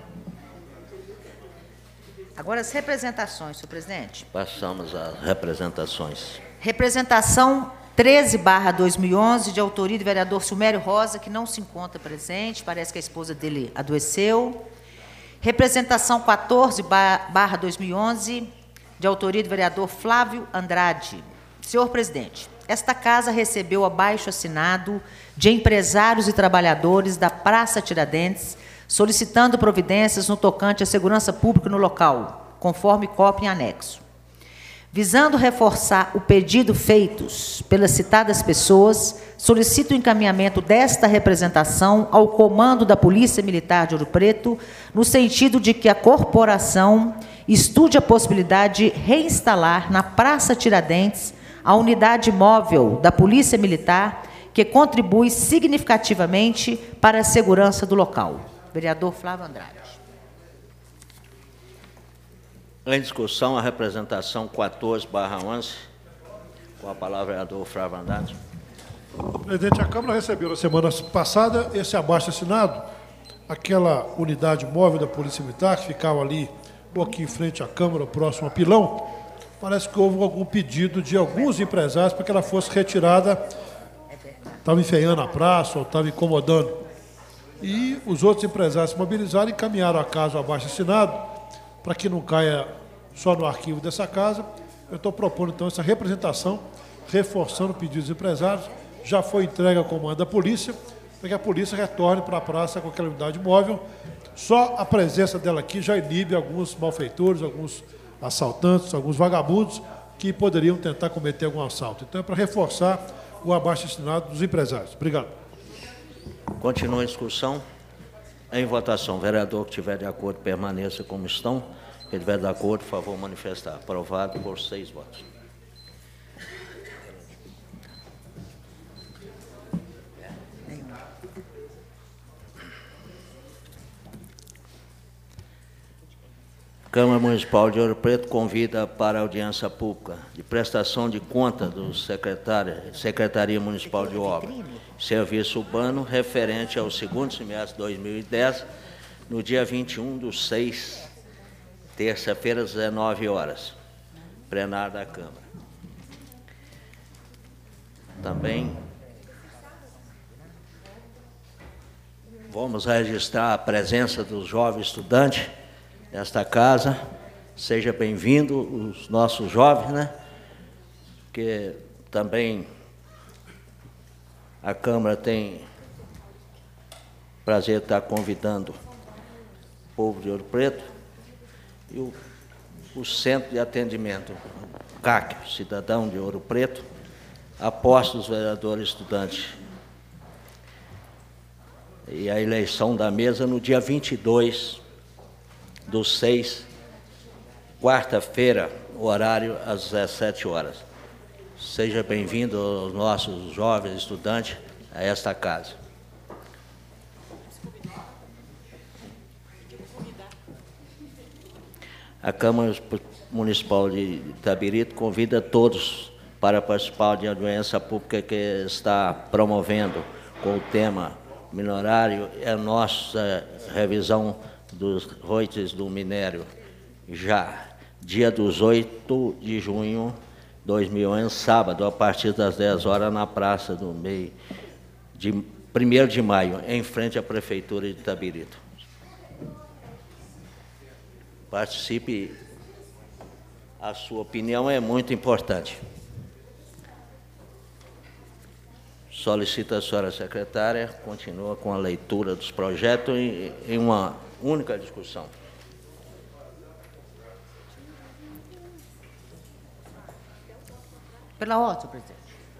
Agora, as representações, senhor presidente. Passamos às representações. Representação treze barra dois mil e onze, de autoria do vereador Silmério Rosa, que não se encontra presente, parece que a esposa dele adoeceu. Representação quatorze barra dois mil e onze, de autoria do vereador Flávio Andrade. Senhor presidente, esta casa recebeu abaixo-assinado de empresários e trabalhadores da Praça Tiradentes, solicitando providências no tocante à segurança pública no local, conforme cópia em anexo. Visando reforçar o pedido feitos pelas citadas pessoas, solicito o encaminhamento desta representação ao comando da Polícia Militar de Ouro Preto, no sentido de que a corporação estude a possibilidade de reinstalar na Praça Tiradentes a unidade móvel da Polícia Militar, que contribui significativamente para a segurança do local. Vereador Flávio Andrade. Em discussão, a representação quatorze barra onze. Com a palavra, vereador Flávio Andrade. Presidente, a Câmara recebeu na semana passada esse abaixo-assinado, aquela unidade móvel da Polícia Militar que ficava ali ou aqui em frente à Câmara, próximo a Pilão, parece que houve algum pedido de alguns empresários para que ela fosse retirada, estava enfeiando a praça ou estava incomodando. E os outros empresários se mobilizaram e encaminharam a caso abaixo assinado, para que não caia só no arquivo dessa casa. Eu estou propondo, então, essa representação, reforçando o pedido dos empresários. Já foi entregue ao comando da polícia, para que a polícia retorne para a praça com aquela unidade móvel. Só a presença dela aqui já inibe alguns malfeitores, alguns assaltantes, alguns vagabundos que poderiam tentar cometer algum assalto. Então, é para reforçar o abaixo-assinado dos empresários. Obrigado. Continua a discussão. Em votação. Vereador que estiver de acordo, permaneça como estão. Quem estiver de acordo, por favor, manifestar. Aprovado por seis votos. Câmara Municipal de Ouro Preto convida para a audiência pública de prestação de conta do secretário, Secretaria Municipal de Obra e Serviço Urbano, referente ao segundo semestre de dois mil e dez, no dia vinte e um do seis, terça-feira, às dezenove horas, plenário da Câmara. Também vamos registrar a presença dos jovens estudantes desta casa. Seja bem-vindo, os nossos jovens, né? Que também a Câmara tem prazer de estar convidando o povo de Ouro Preto e o, o Centro de Atendimento, C A C, Cidadão de Ouro Preto, aposta os vereadores estudantes. E a eleição da mesa no dia vinte e dois do seis, quarta-feira, o horário às dezessete horas. Seja bem-vindo aos nossos jovens estudantes a esta casa. A Câmara Municipal de Itabirito convida todos para participar de audiência pública que está promovendo com o tema Minorário e a nossa revisão dos royalties do minério, já dia dezoito de junho de dois mil e um, sábado, a partir das dez horas, na Praça do Meio, de primeiro de maio, em frente à Prefeitura de Itabirito. Participe, a sua opinião é muito importante. Solicito a senhora secretária, continua com a leitura dos projetos em, em uma única discussão. Pela ordem, presidente.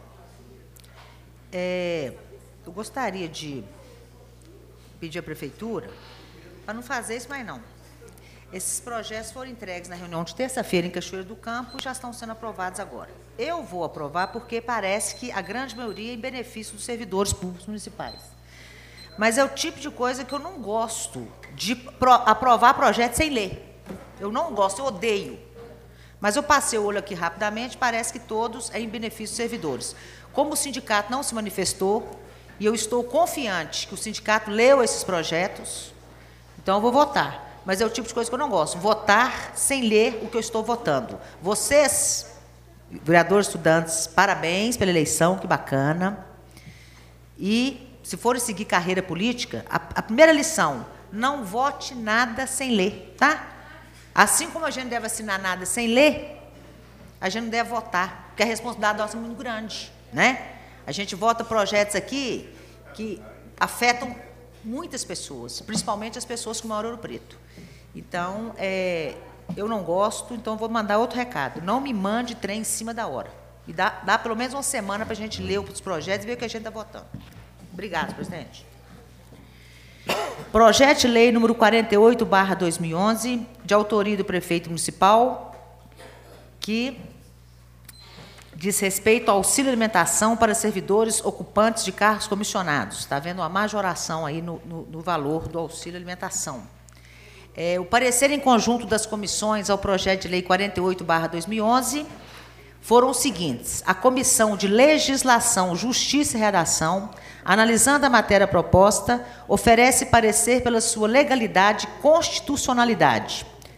É, eu gostaria de pedir à Prefeitura para não fazer isso mais não. Esses projetos foram entregues na reunião de terça-feira em Cachoeira do Campo e já estão sendo aprovados agora. Eu vou aprovar porque parece que a grande maioria é em benefício dos servidores públicos municipais. Mas é o tipo de coisa que eu não gosto de pro, aprovar projetos sem ler. Eu não gosto, eu odeio. Mas eu passei o olho aqui rapidamente, parece que todos é em benefício dos servidores. Como o sindicato não se manifestou, e eu estou confiante que o sindicato leu esses projetos, então eu vou votar. Mas é o tipo de coisa que eu não gosto, votar sem ler o que eu estou votando. Vocês, vereadores estudantes, parabéns pela eleição, que bacana. E, se forem seguir carreira política, a, a primeira lição, não vote nada sem ler, tá? Assim como a gente deve assinar nada sem ler, a gente não deve votar, porque a responsabilidade nossa é muito grande, né? A gente vota projetos aqui que afetam muitas pessoas, principalmente as pessoas que moram em Ouro Preto. Então, é, eu não gosto, então vou mandar outro recado. Não me mande trem em cima da hora. E dá, dá pelo menos uma semana para a gente ler os projetos e ver o que a gente está votando. Obrigada, presidente. Projeto de lei número quarenta e oito barra dois mil e onze, de autoria do prefeito municipal, que diz respeito ao auxílio alimentação para servidores ocupantes de cargos comissionados. Está havendo uma majoração aí no, no, no valor do auxílio alimentação. É, o parecer em conjunto das comissões ao projeto de lei quarenta e oito barra dois mil e onze foram os seguintes. A Comissão de Legislação, Justiça e Redação, analisando a matéria proposta, oferece parecer pela sua legalidade e constitucionalidade,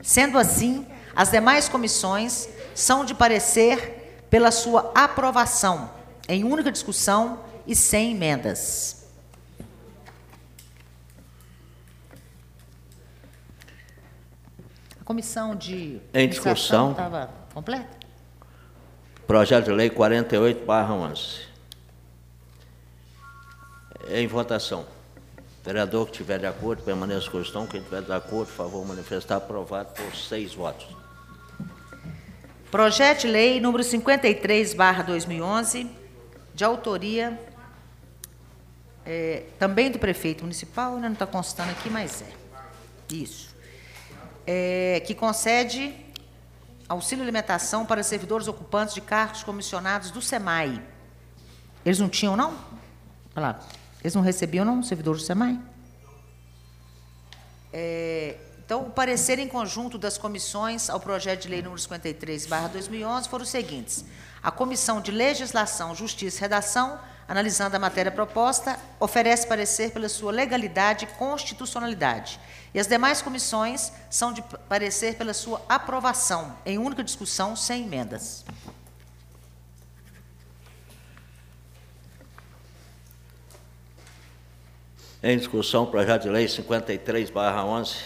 Sendo assim, as demais comissões são de parecer pela sua aprovação, em única discussão e sem emendas. A comissão de Em discussão. estava completa? Projeto de Lei quarenta e oito barra onze. Em votação. Vereador que estiver de acordo, permaneça com a questão. Quem estiver de acordo, por favor, manifestar. Aprovado por seis votos. Projeto de Lei número cinquenta e três barra dois mil e onze, de autoria é, também do prefeito municipal, né, não está constando aqui, mas é. Isso. É, que concede auxílio alimentação para servidores ocupantes de cargos comissionados do SEMAI. Eles não tinham, não? Olha lá. Eles não recebiam, não, servidores do SEMAI? É, então, o parecer em conjunto das comissões ao projeto de lei número cinquenta e três barra dois mil e onze foram os seguintes. A Comissão de Legislação, Justiça e Redação, analisando a matéria proposta, oferece parecer pela sua legalidade e constitucionalidade. E as demais comissões são de parecer pela sua aprovação, em única discussão, sem emendas. Em discussão, projeto de lei cinquenta e três barra onze.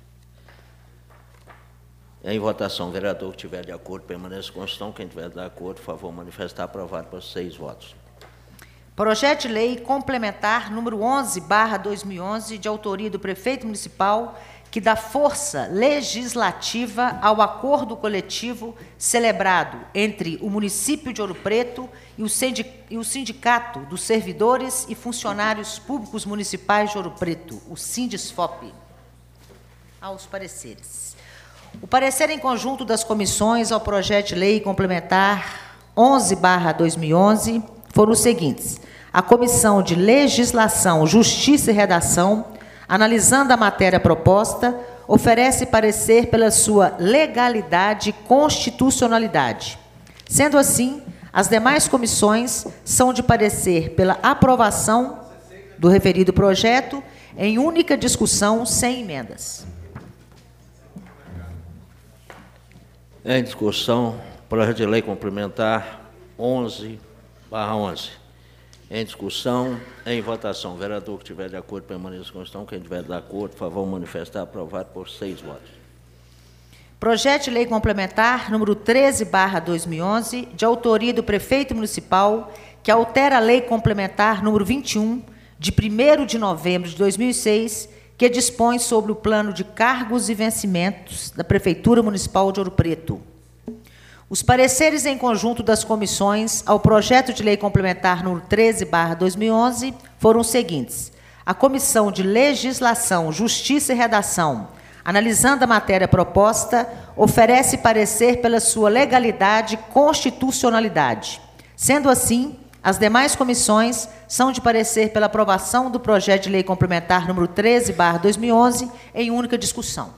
Em votação, vereador que estiver de acordo, permaneça com a questão. Quem estiver de acordo, por favor, manifestar. Aprovado por seis votos. Projeto de lei complementar número onze barra dois mil e onze, de autoria do prefeito municipal, que dá força legislativa ao acordo coletivo celebrado entre o município de Ouro Preto e o Sindicato dos Servidores e Funcionários Públicos Municipais de Ouro Preto, o Sindisfop. Aos pareceres. O parecer em conjunto das comissões ao projeto de lei complementar onze barra dois mil e onze foram os seguintes. A Comissão de Legislação, Justiça e Redação, analisando a matéria proposta, oferece parecer pela sua legalidade e constitucionalidade. Sendo assim, as demais comissões são de parecer pela aprovação do referido projeto em única discussão, sem emendas. Em discussão, projeto de lei complementar onze barra onze. Em discussão, em votação. Vereador que estiver de acordo, permaneça com a questão. Quem estiver de acordo, por favor, manifestar. Aprovado por seis votos. Projeto de lei complementar número treze barra dois mil e onze, de autoria do prefeito municipal, que altera a lei complementar número vinte e um, de primeiro de novembro de dois mil e seis, que dispõe sobre o plano de cargos e vencimentos da Prefeitura Municipal de Ouro Preto. Os pareceres em conjunto das comissões ao projeto de lei complementar número treze barra dois mil e onze foram os seguintes. A Comissão de Legislação, Justiça e Redação, analisando a matéria proposta, oferece parecer pela sua legalidade e constitucionalidade. Sendo assim, as demais comissões são de parecer pela aprovação do projeto de lei complementar número treze barra dois mil e onze em única discussão.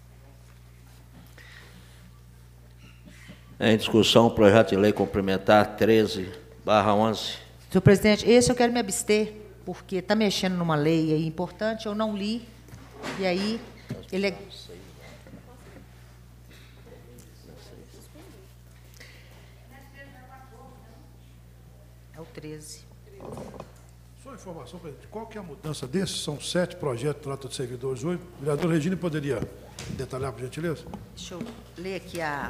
Em discussão, projeto de lei complementar treze barra onze. Senhor presidente, esse eu quero me abster, porque está mexendo numa lei aí importante, eu não li, e aí ele é... É o treze. Só uma informação, presidente, qual que é a mudança desses? São sete projetos de trata de servidores hoje. O vereador Regina poderia detalhar, por gentileza? Deixa eu ler aqui a...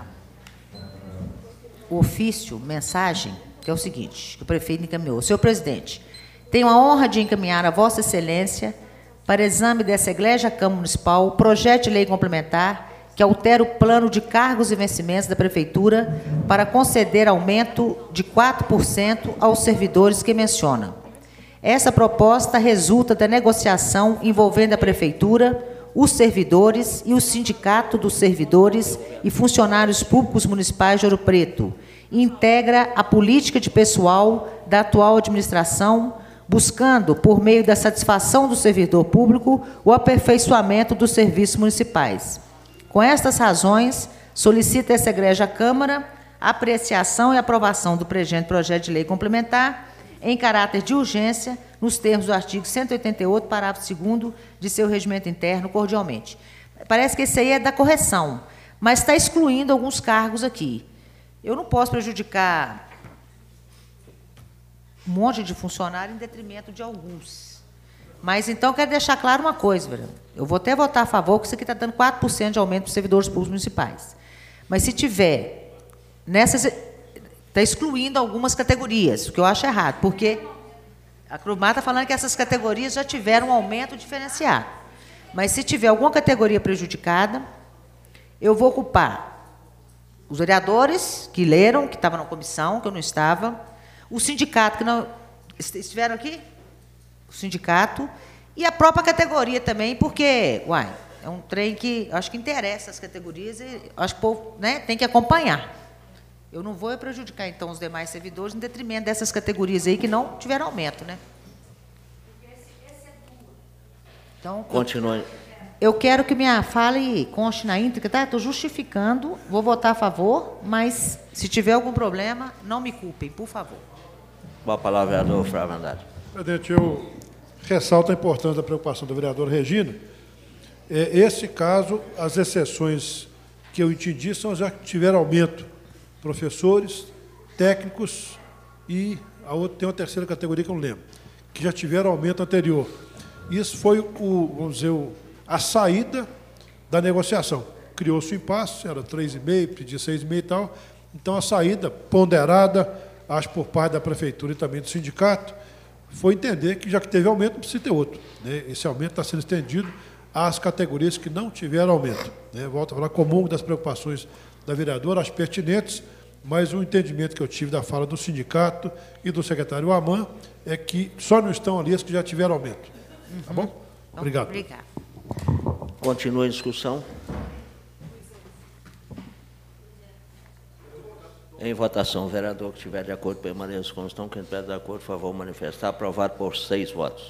o ofício, mensagem, que é o seguinte, que o prefeito encaminhou. Senhor presidente, tenho a honra de encaminhar a Vossa Excelência para exame dessa Egrégia Câmara Municipal o projeto de lei complementar que altera o plano de cargos e vencimentos da Prefeitura para conceder aumento de quatro por cento aos servidores que menciona. Essa proposta resulta da negociação envolvendo a Prefeitura, os servidores e o Sindicato dos Servidores e Funcionários Públicos Municipais de Ouro Preto, e integra a política de pessoal da atual administração, buscando, por meio da satisfação do servidor público, o aperfeiçoamento dos serviços municipais. Com estas razões, solicita essa Egrégia Câmara a apreciação e aprovação do presente projeto de lei complementar, em caráter de urgência, nos termos do artigo cento e oitenta e oito, parágrafo segundo de seu regimento interno, cordialmente. Parece que esse aí é da correção, mas está excluindo alguns cargos aqui. Eu não posso prejudicar um monte de funcionário em detrimento de alguns. Mas, então, eu quero deixar claro uma coisa, vereador. Eu vou até votar a favor, porque isso aqui está dando quatro por cento de aumento para os servidores públicos municipais. Mas, se tiver, nessas, está excluindo algumas categorias, o que eu acho errado, porque a Crumar está falando que essas categorias já tiveram um aumento diferenciado. Mas, se tiver alguma categoria prejudicada, eu vou ocupar os vereadores que leram, que estavam na comissão, que eu não estava, o sindicato, que não estiveram aqui, o sindicato, e a própria categoria também, porque, uai, é um trem que acho que interessa as categorias e acho que o povo, né, tem que acompanhar. Eu não vou prejudicar, então, os demais servidores em detrimento dessas categorias aí que não tiveram aumento, né? Então, continue. Eu quero que minha fala conste na íntegra, tá? Estou justificando, vou votar a favor, mas se tiver algum problema, não me culpem, por favor. Boa palavra, vereador Flávio Andrade. Presidente, eu ressalto a importância da preocupação da vereadora Regina. É, esse caso, as exceções que eu entendi são já que tiveram aumento. Professores, técnicos e a outra, tem uma terceira categoria que eu não lembro, que já tiveram aumento anterior. Isso foi, o, vamos dizer, o, a saída da negociação. Criou-se o impasse, era três vírgula cinco, pedia seis vírgula cinco e tal. Então, a saída ponderada, acho por parte da prefeitura e também do sindicato, foi entender que, já que teve aumento, não precisa ter outro, né? Esse aumento está sendo estendido às categorias que não tiveram aumento, né? Volto a falar, comum das preocupações da vereadora, as pertinentes, mas o entendimento que eu tive da fala do sindicato e do secretário Aman é que só não estão ali as que já tiveram aumento. Tá bom? Obrigado. Obrigado. Continua a discussão. Em votação, o vereador que estiver de acordo permaneça como estão. Quem estiver de acordo, por favor, manifestar. Aprovado por seis votos.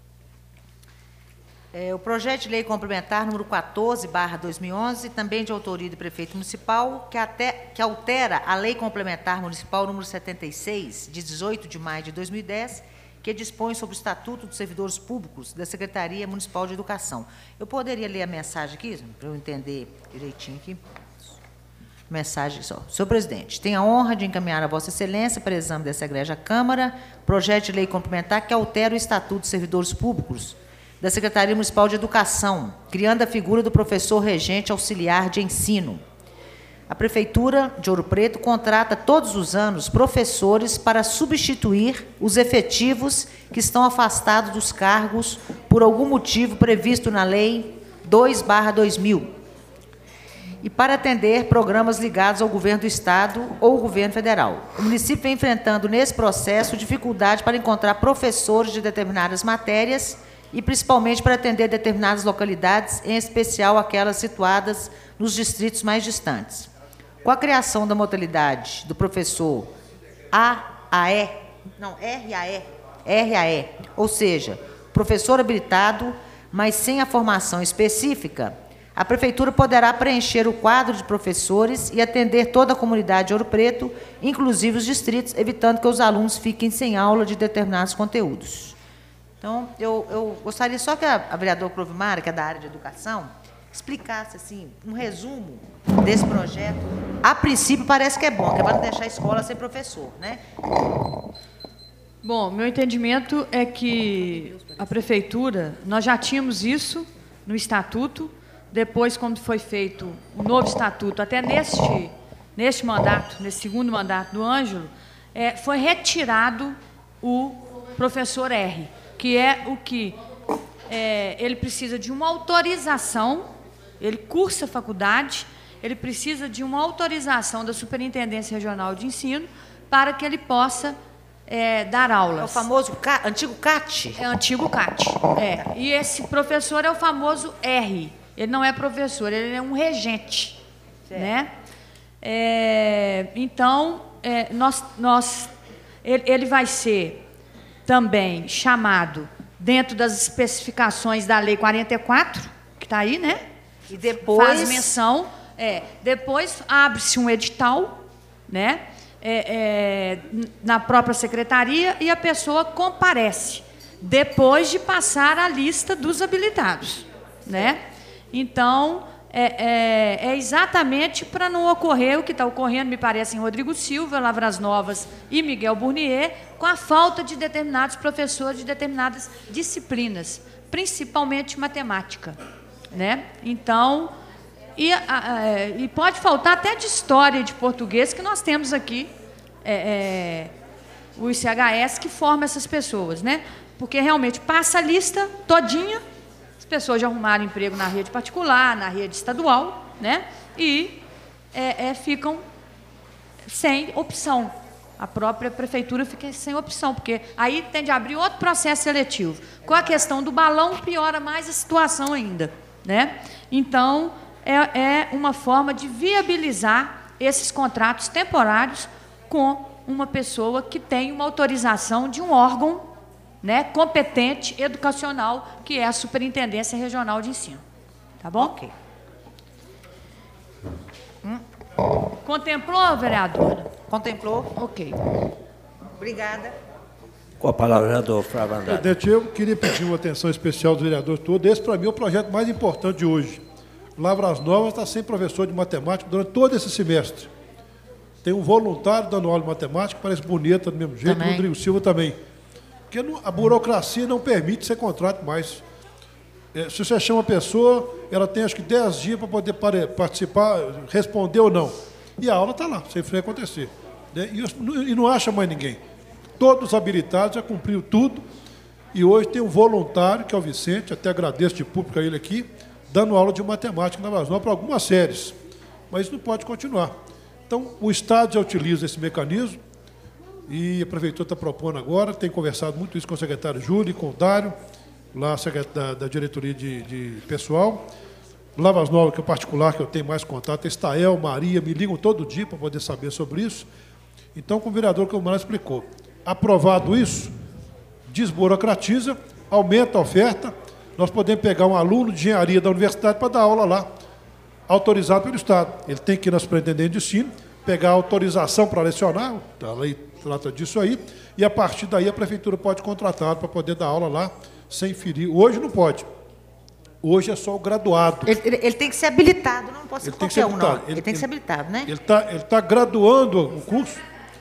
É, o projeto de lei complementar número quatorze, barra dois mil e onze, também de autoria do prefeito municipal, que, até, que altera a lei complementar municipal número setenta e seis, de dezoito de maio de dois mil e dez, que dispõe sobre o Estatuto dos Servidores Públicos da Secretaria Municipal de Educação. Eu poderia ler a mensagem aqui, para eu entender direitinho aqui? Mensagem só. Senhor presidente, tenho a honra de encaminhar a Vossa Excelência para exame dessa egrégia Câmara projeto de lei complementar que altera o Estatuto dos Servidores Públicos da Secretaria Municipal de Educação, criando a figura do professor regente auxiliar de ensino. A Prefeitura de Ouro Preto contrata todos os anos professores para substituir os efetivos que estão afastados dos cargos por algum motivo previsto na Lei dois barra dois mil, e para atender programas ligados ao governo do Estado ou governo federal. O município vem enfrentando, nesse processo, dificuldade para encontrar professores de determinadas matérias e principalmente para atender determinadas localidades, em especial aquelas situadas nos distritos mais distantes. Com a criação da modalidade do professor A A E, não, R A E, R A E, ou seja, professor habilitado, mas sem a formação específica, a Prefeitura poderá preencher o quadro de professores e atender toda a comunidade de Ouro Preto, inclusive os distritos, evitando que os alunos fiquem sem aula de determinados conteúdos. Então, eu, eu gostaria só que a, a vereadora Clovimara, que é da área de educação, explicasse assim, um resumo desse projeto. A princípio, parece que é bom, que é para não deixar a escola sem professor, né? Bom, meu entendimento é que a Prefeitura, nós já tínhamos isso no Estatuto, depois, quando foi feito o novo Estatuto, até neste, neste mandato, nesse segundo mandato do Ângelo, é, foi retirado o professor R, que é o que é, ele precisa de uma autorização, ele cursa faculdade, ele precisa de uma autorização da Superintendência Regional de Ensino para que ele possa é, dar aulas. É o famoso ca, antigo C A T? É o antigo C A T. É. E esse professor é o famoso R. Ele não é professor, ele é um regente. Certo. Né? É, então, é, nós, nós, ele, ele vai ser também chamado dentro das especificações da Lei quarenta e quatro, que está aí, né? E depois... Faz menção. É, depois abre-se um edital, né? É, é, na própria secretaria e a pessoa comparece, depois de passar a lista dos habilitados, né? Então, é, é, é exatamente para não ocorrer o que está ocorrendo, me parece, em Rodrigo Silva, Lavras Novas e Miguel Burnier, com a falta de determinados professores de determinadas disciplinas, principalmente matemática, né? Então, e, a, e pode faltar até de história e de português, que nós temos aqui é, é, o I C H S que forma essas pessoas, né? Porque realmente passa a lista todinha, as pessoas já arrumaram emprego na rede particular, na rede estadual, né? E é, é, ficam sem opção. A própria prefeitura fica sem opção, porque aí tem de abrir outro processo seletivo. Com a questão do balão, piora mais a situação ainda, né? Então, é, é uma forma de viabilizar esses contratos temporários com uma pessoa que tem uma autorização de um órgão, né, competente educacional, que é a Superintendência Regional de Ensino. Tá bom? Ok. Hum. Contemplou, vereadora? Contemplou? Ok. Obrigada. Com a palavra, vereador Flávio Andrade. Presidente, eu queria pedir uma atenção especial dos vereadores todos. Esse, para mim, é o projeto mais importante de hoje. Lavras Novas está sem professor de matemática durante todo esse semestre. Tem um voluntário dando aula de matemática, parece bonita do mesmo jeito, Também. Rodrigo Silva também. Porque não, a burocracia não permite ser contrato mais. É, se você chama a pessoa, ela tem acho que dez dias para poder pare, participar, responder ou não. E a aula está lá, sem freio acontecer. Né? E, e não acha mais ninguém. Todos habilitados, já cumpriu tudo. E hoje tem um voluntário, que é o Vicente, até agradeço de público a ele aqui, dando aula de matemática na Lavras Novas para algumas séries. Mas isso não pode continuar. Então, o Estado já utiliza esse mecanismo, e a Prefeitura está propondo agora, tem conversado muito isso com o secretário Júlio, com o Dário, lá da, da diretoria de, de pessoal. Lavras Novas, que é o particular, que eu tenho mais contato, Estael, Maria, me ligam todo dia para poder saber sobre isso. Então, com o vereador que o Mara explicou, aprovado isso, desburocratiza, aumenta a oferta, nós podemos pegar um aluno de engenharia da universidade para dar aula lá, autorizado pelo Estado. Ele tem que ir na Superintendência de Ensino, pegar a autorização para lecionar, a lei trata disso aí, e a partir daí a Prefeitura pode contratar para poder dar aula lá, sem ferir. Hoje não pode. Hoje é só o graduado. Ele, ele, ele tem que ser habilitado, não pode ser Ele tem que qualquer ser um, não. habilitado. Ele, Ele- tem que ser ele- habilitado, né? Ele está ele tá graduando o curso.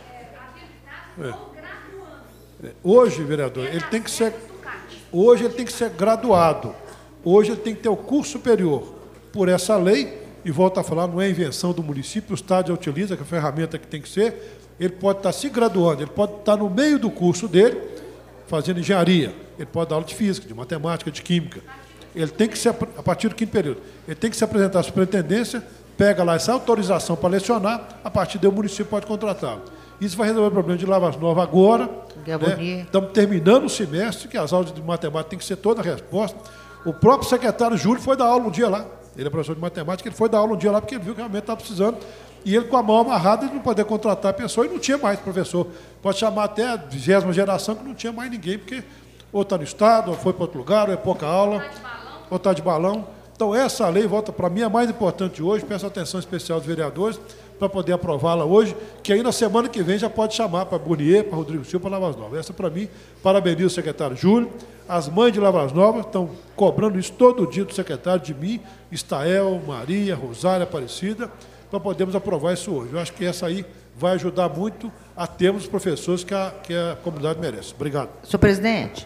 É. É. Hoje, vereador, ele tem que ser. Hoje ele tem que ser graduado. Hoje ele tem que ter o curso superior. Por essa lei, e volto a falar, não é invenção do município, o Estado já utiliza, que é a ferramenta que tem que ser. Ele pode estar se graduando, ele pode estar no meio do curso dele, fazendo engenharia. Ele pode dar aula de física, de matemática, de química. Ele tem que ser, a partir do quinto período, ele tem que se apresentar à superintendência, pega lá essa autorização para lecionar, a partir daí o município pode contratá-lo. Isso vai resolver o problema de Lavras Novas agora. Né? Estamos terminando o semestre, que as aulas de matemática têm que ser toda a resposta. O próprio secretário Júlio foi dar aula um dia lá. Ele é professor de matemática, ele foi dar aula um dia lá porque ele viu que realmente estava precisando. E ele, com a mão amarrada, ele não podia contratar a pessoa e não tinha mais professor. Pode chamar até a vigésima geração, que não tinha mais ninguém, porque ou está no Estado, ou foi para outro lugar, ou é pouca aula, ou está de balão. Então, essa lei, volta para mim, é a mais importante hoje. Peço atenção especial dos vereadores para poder aprová-la hoje, que aí na semana que vem já pode chamar para Burnier, para Rodrigo Silva, para Lavras Novas. Essa, para mim, parabenizo o secretário Júlio. As mães de Lavras Novas estão cobrando isso todo dia do secretário, de mim, Estael, Maria, Rosária, Aparecida, para podermos aprovar isso hoje. Eu acho que essa aí vai ajudar muito a termos os professores que a, que a comunidade merece. Obrigado. Senhor presidente,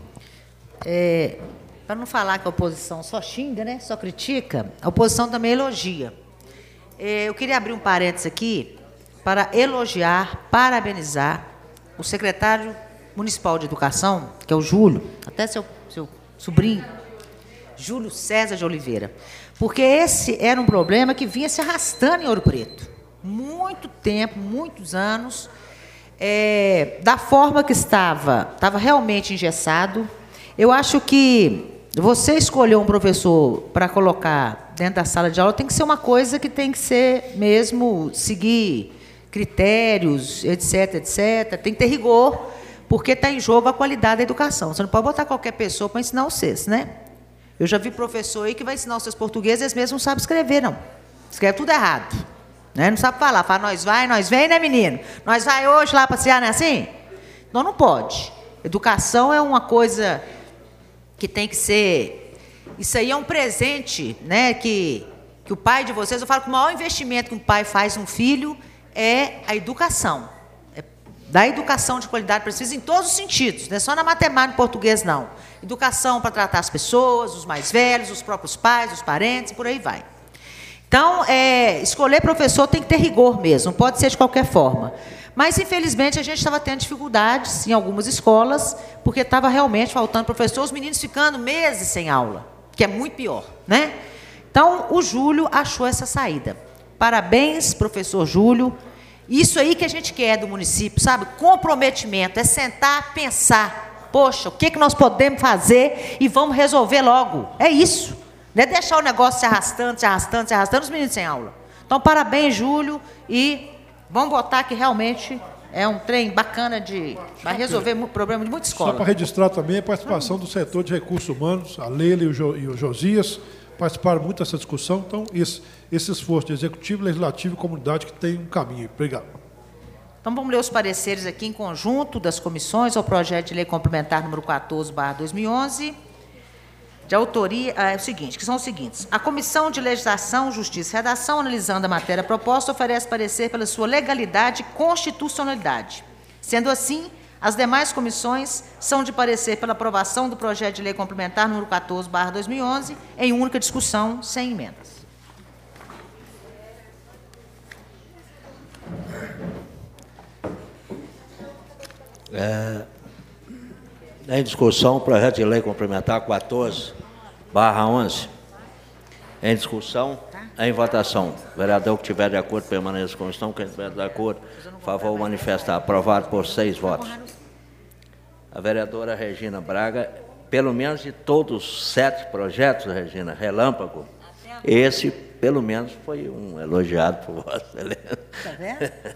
é, para não falar que a oposição só xinga, né, só critica, a oposição também elogia. É, eu queria abrir um parênteses aqui para elogiar, parabenizar o secretário municipal de educação, que é o Júlio, até seu, seu sobrinho, Júlio César de Oliveira, porque esse era um problema que vinha se arrastando em Ouro Preto. Muito tempo, muitos anos, é, da forma que estava, estava realmente engessado. Eu acho que você escolher um professor para colocar dentro da sala de aula tem que ser uma coisa que tem que ser mesmo, seguir critérios, etc, etcétera. Tem que ter rigor, porque está em jogo a qualidade da educação. Você não pode botar qualquer pessoa para ensinar vocês, né? Eu já vi professor aí que vai ensinar os seus portugueses, eles mesmos não sabem escrever, não. Escreve tudo errado. Né? Não sabe falar. Fala, nós vai, nós vem, né, menino? Nós vai hoje lá passear, não é assim? Não, não pode. Educação é uma coisa que tem que ser Isso aí é um presente, né, que, que o pai de vocês, eu falo que o maior investimento que um pai faz num filho é a educação. É dar educação de qualidade para vocês em todos os sentidos, não é só na matemática e português, não. Educação para tratar as pessoas, os mais velhos, os próprios pais, os parentes, por aí vai. Então, é, escolher professor tem que ter rigor mesmo, não pode ser de qualquer forma. Mas, infelizmente, a gente estava tendo dificuldades em algumas escolas, porque estava realmente faltando professor, os meninos ficando meses sem aula, que é muito pior, né? Então, o Júlio achou essa saída. Parabéns, professor Júlio. Isso aí que a gente quer do município, sabe? Comprometimento, é sentar, pensar. Poxa, o que, que nós podemos fazer e vamos resolver logo. É isso. Não é deixar o negócio se arrastando, se arrastando, se arrastando, os meninos sem aula. Então, parabéns, Júlio, e vamos botar que realmente é um trem bacana de... vai resolver o problema de muita escola. Só para registrar também a participação do setor de recursos humanos, a Leila e o, jo, e o Josias participaram muito dessa discussão. Então, esse, esse esforço de executivo, legislativo e comunidade que tem um caminho. Obrigado. Então, vamos ler os pareceres aqui em conjunto das comissões ao projeto de lei complementar número quatorze barra dois mil e onze. De autoria, é o seguinte, que são os seguintes. A Comissão de Legislação, Justiça e Redação, analisando a matéria proposta, oferece parecer pela sua legalidade e constitucionalidade. Sendo assim, as demais comissões são de parecer pela aprovação do projeto de lei complementar número quatorze barra dois mil e onze em única discussão, sem emendas. É, em discussão, o projeto de lei complementar quatorze barra onze. Em discussão, em votação. O vereador que estiver de acordo, permaneça como estão. Quem estiver de acordo, favor manifestar. Aprovado por seis votos. A vereadora Regina Braga, pelo menos de todos os sete projetos, Regina, relâmpago, esse, pelo menos, foi um elogiado por Vossa Excelência. Está vendo?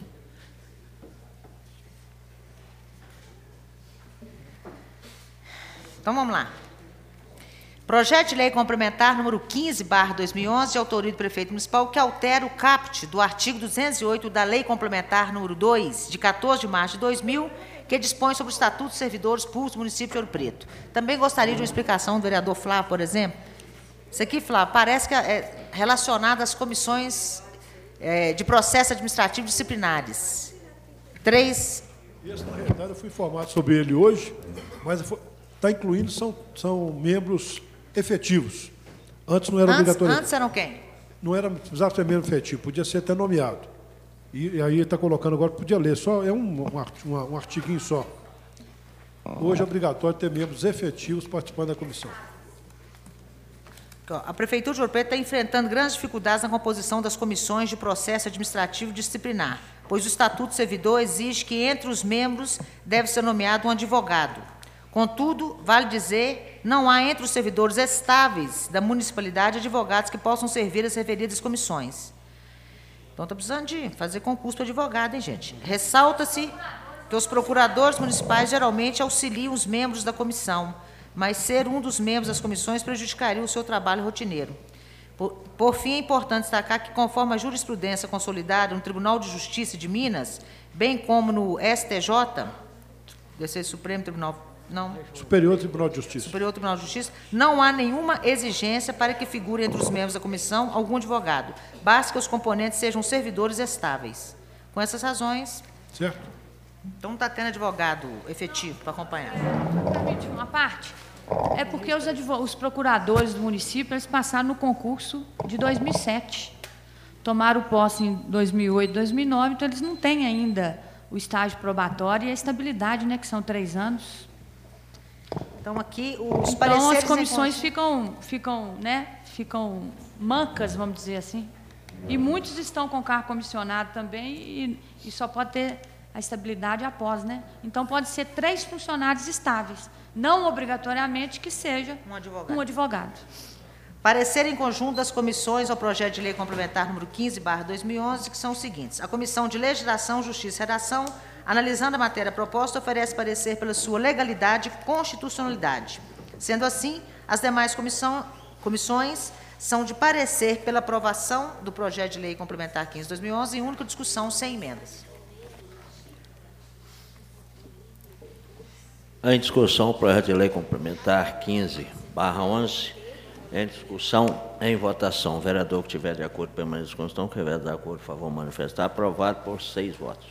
Então, vamos lá. Projeto de lei complementar número quinze barra dois mil e onze, de autoria do prefeito municipal, que altera o caput do artigo duzentos e oito da lei complementar número dois, de quatorze de março de dois mil, que dispõe sobre o Estatuto dos Servidores Públicos do município de Ouro Preto. Também gostaria de uma explicação do vereador Flávio, por exemplo. Isso aqui, Flávio, parece que é relacionado às comissões é, de processo administrativo disciplinares. Três... Esse, na realidade, eu fui informado sobre ele hoje, mas está incluindo, são, são membros efetivos. Antes não era antes, obrigatório. Antes eram quem? Não era precisava ser membro efetivo, podia ser até nomeado. E, e aí está colocando agora, podia ler, só, é um, um, um artiguinho só. Hoje é obrigatório ter membros efetivos participando da comissão. A Prefeitura de Ouro Preto está enfrentando grandes dificuldades na composição das comissões de processo administrativo disciplinar, pois o Estatuto do Servidor exige que entre os membros deve ser nomeado um advogado. Contudo, vale dizer, não há entre os servidores estáveis da municipalidade advogados que possam servir as referidas comissões. Então, está precisando de fazer concurso para advogado, hein, gente? Ressalta-se que os procuradores municipais geralmente auxiliam os membros da comissão, mas ser um dos membros das comissões prejudicaria o seu trabalho rotineiro. Por, por fim, é importante destacar que, conforme a jurisprudência consolidada no Tribunal de Justiça de Minas, bem como no S T J, deve ser Supremo Tribunal... Não. Superior Tribunal de Justiça. Superior Tribunal de Justiça, não há nenhuma exigência para que figure entre os membros da comissão algum advogado. Basta que os componentes sejam servidores estáveis. Com essas razões... Certo. Então, não está tendo advogado efetivo para acompanhar. Permite uma parte? É porque os, os procuradores do município eles passaram no concurso de dois mil e sete. Tomaram posse em dois mil e oito, dois mil e nove, então eles não têm ainda o estágio probatório e a estabilidade, né, que são três anos. Então, aqui, os então, pareceres... as comissões ficam, ficam, né, ficam mancas, vamos dizer assim. E muitos estão com cargo comissionado também e, e só pode ter a estabilidade após, né? Então, pode ser três funcionários estáveis, não obrigatoriamente que seja um advogado. Um advogado. Parecer em conjunto das comissões ao projeto de lei complementar número quinze barra dois mil e onze, que são os seguintes. A Comissão de Legislação, Justiça e Redação, analisando a matéria proposta, oferece parecer pela sua legalidade e constitucionalidade. Sendo assim, as demais comissão, comissões são de parecer pela aprovação do projeto de lei complementar quinze barra dois mil e onze em única discussão, sem emendas. Em discussão, o projeto de lei complementar quinze barra onze, Em discussão, em votação. O vereador que estiver de acordo permaneça com a questão, que estiver de acordo, por favor, manifestar. Aprovado por seis votos.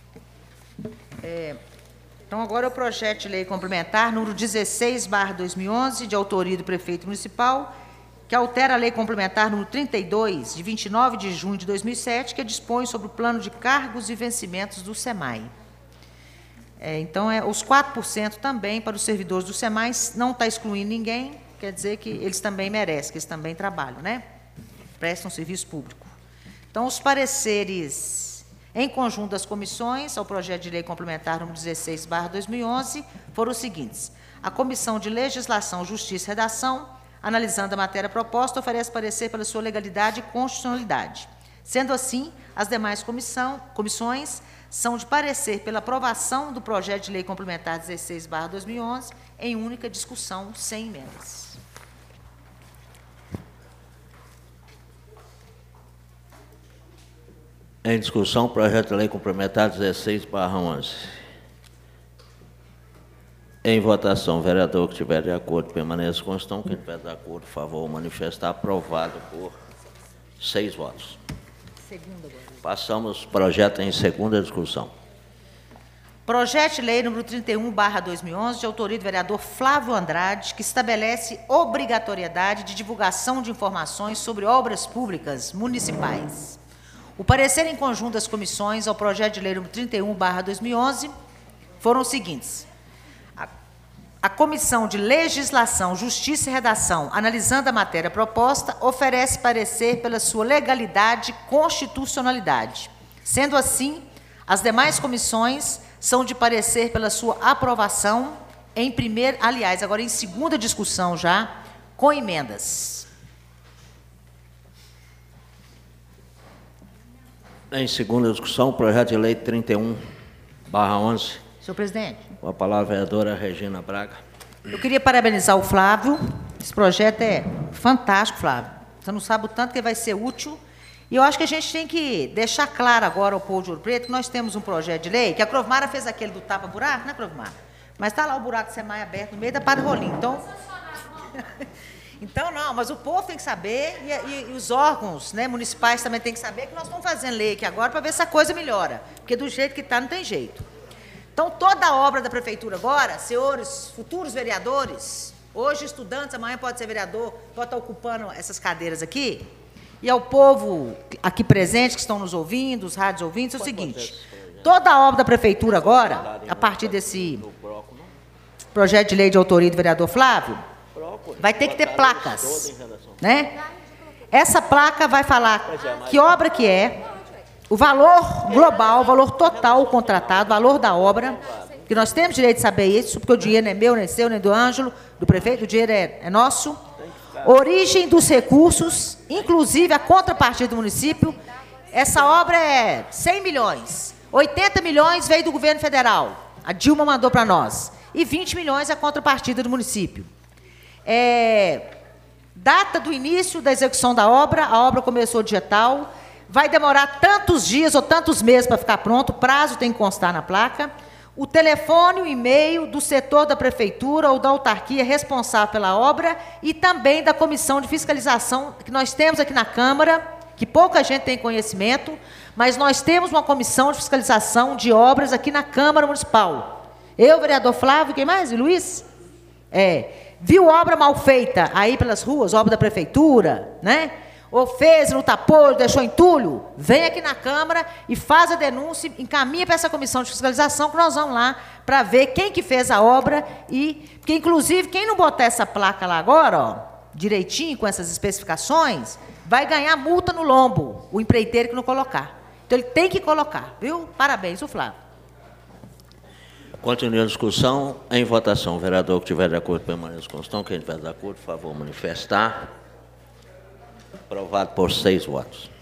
É, então, agora o projeto de lei complementar, número dezesseis barra dois mil e onze, de autoria do prefeito municipal, que altera a lei complementar número trinta e dois, de vinte e nove de junho de dois mil e sete, que dispõe sobre o plano de cargos e vencimentos do SEMAI. É, então, é, os quatro por cento também para os servidores do SEMAI, não está excluindo ninguém, quer dizer que eles também merecem, que eles também trabalham, né? Prestam serviço público. Então, os pareceres em conjunto das comissões ao projeto de lei complementar número dezesseis barra dois mil e onze foram os seguintes. A Comissão de Legislação, Justiça e Redação, analisando a matéria proposta, oferece parecer pela sua legalidade e constitucionalidade. Sendo assim, as demais comissão, comissões são de parecer pela aprovação do projeto de lei complementar dezesseis barra dois mil e onze em única discussão, sem emendas. Em discussão, projeto de lei complementar dezesseis barra onze. Em votação, o vereador que estiver de acordo permaneça com a questão. Quem estiver de acordo, por favor, manifestar. Aprovado por seis votos. Passamos projeto em segunda discussão. Projeto de lei número trinta e um barra dois mil e onze, de autoria do vereador Flávio Andrade, que estabelece obrigatoriedade de divulgação de informações sobre obras públicas municipais. O parecer em conjunto das comissões ao projeto de lei número trinta e um barra dois mil e onze foram os seguintes. A, a Comissão de Legislação, Justiça e Redação, analisando a matéria proposta, oferece parecer pela sua legalidade e constitucionalidade. Sendo assim, as demais comissões são de parecer pela sua aprovação em primeira, aliás, agora em segunda discussão já, com emendas. Em segunda discussão, projeto de lei trinta e um barra onze. Senhor presidente. Com a palavra, a vereadora Regina Braga. Eu queria parabenizar o Flávio. Esse projeto é fantástico, Flávio. Você não sabe o tanto que vai ser útil. E eu acho que a gente tem que deixar claro agora ao povo de Ouro Preto que nós temos um projeto de lei, que a Crovmara fez aquele do tapa-buraco, né, Crovmara? Mas está lá o buraco do SEMAI aberto no meio da Padrolim. Então, então, não, mas o povo tem que saber, e, e, e os órgãos, né, municipais também têm que saber que nós estamos fazendo lei aqui agora para ver se a coisa melhora. Porque do jeito que está, não tem jeito. Então, toda a obra da prefeitura agora, senhores futuros vereadores, hoje estudantes, amanhã pode ser vereador, pode estar ocupando essas cadeiras aqui, e ao povo aqui presente, que estão nos ouvindo, os rádios ouvintes, é o seguinte, toda a obra da prefeitura agora, a partir desse projeto de lei de autoria do vereador Flávio, vai ter que ter placas, né? Essa placa vai falar que obra que é, o valor global, o valor total contratado, o valor da obra, que nós temos direito de saber isso, porque o dinheiro não é meu, nem seu, nem do Ângelo, do prefeito, o dinheiro é, é nosso. Origem dos recursos, inclusive a contrapartida do município. Essa obra é cem milhões. oitenta milhões veio do governo federal. A Dilma mandou para nós. E vinte milhões é a contrapartida do município. É, data do início da execução da obra, a obra começou dia tal, vai demorar tantos dias ou tantos meses para ficar pronto, o prazo tem que constar na placa. O telefone, o e-mail do setor da prefeitura ou da autarquia responsável pela obra e também da comissão de fiscalização que nós temos aqui na Câmara, que pouca gente tem conhecimento, mas nós temos uma comissão de fiscalização de obras aqui na Câmara Municipal. Eu, vereador Flávio, quem mais? E Luiz? É, viu obra mal feita aí pelas ruas, obra da prefeitura, né? Ou fez, não tapou, deixou entulho, vem aqui na Câmara e faz a denúncia, encaminha para essa comissão de fiscalização, que nós vamos lá para ver quem que fez a obra e, porque, inclusive, quem não botar essa placa lá agora, ó, direitinho, com essas especificações, vai ganhar multa no lombo, o empreiteiro que não colocar. Então, ele tem que colocar, viu? Parabéns, o Flávio. Continua a discussão. Em votação, o vereador que estiver de acordo permaneça com a questão. Quem estiver de acordo, por favor, manifestar. Aprovado por seis votos.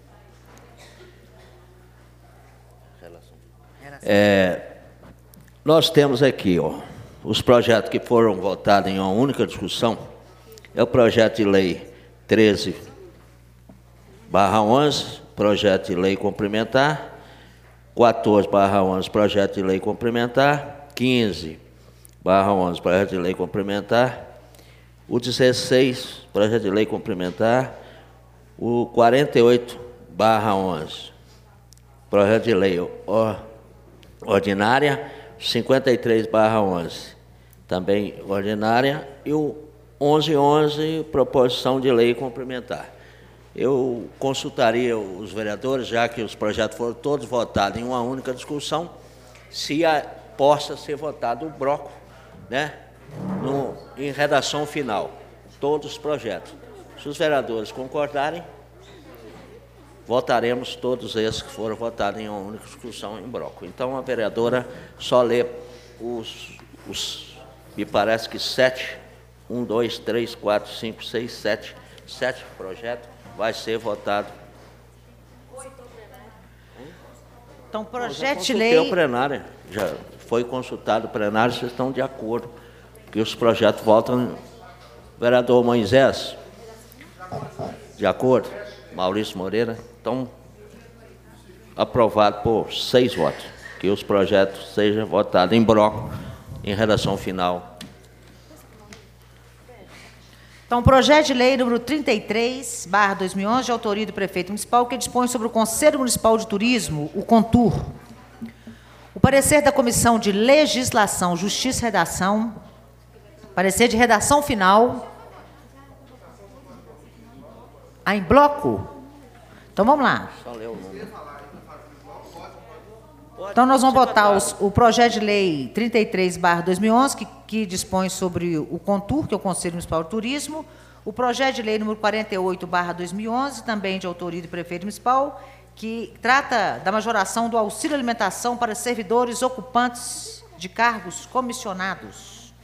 É, nós temos aqui, ó, os projetos que foram votados em uma única discussão. É o projeto de lei treze barra onze, projeto de lei complementar, quatorze barra onze, projeto de lei complementar, quinze barra onze, projeto de lei complementar, o dezesseis, projeto de lei complementar, o quarenta e oito barra onze, projeto de lei ordinária, cinquenta e três barra onze, também ordinária, e o onze onze, proposição de lei complementar. Eu consultaria os vereadores, já que os projetos foram todos votados em uma única discussão, se a, possa ser votado o bloco, né, no, em redação final, todos os projetos. Se os vereadores concordarem, votaremos todos esses que foram votados em uma única discussão em bloco. Então, a vereadora só lê os, os me parece que sete, um, dois, três, quatro, cinco, seis, sete, sete projetos vai ser votado. Então, projeto de Eu lei... o plenário, já foi consultado o plenário, vocês estão de acordo que os projetos votam. Vereador Moisés, de acordo? Maurício Moreira, então, aprovado por seis votos, que os projetos sejam votados em bloco, em redação final. Então, projeto de lei número trinta e três, barra dois mil e onze, de autoria do prefeito municipal, que dispõe sobre o Conselho Municipal de Turismo, o CONTUR. O parecer da Comissão de Legislação, Justiça e Redação, parecer de redação final, ah, em bloco? Então, vamos lá. Só ler o número. Então, nós vamos votar os, o projeto de lei trinta e três barra dois mil e onze, que, que dispõe sobre o CONTUR, que é o Conselho Municipal de Turismo, o projeto de lei número quarenta e oito barra dois mil e onze, também de autoria do prefeito municipal, que trata da majoração do auxílio alimentação para servidores ocupantes de cargos comissionados.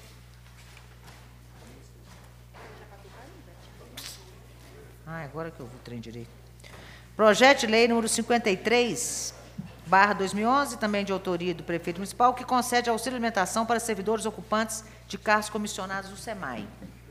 Ah, agora que eu vi o trem direito. Projeto de lei número cinquenta e três, barra dois mil e onze, também de autoria do prefeito municipal, que concede auxílio alimentação para servidores ocupantes de cargos comissionados do SEMAI.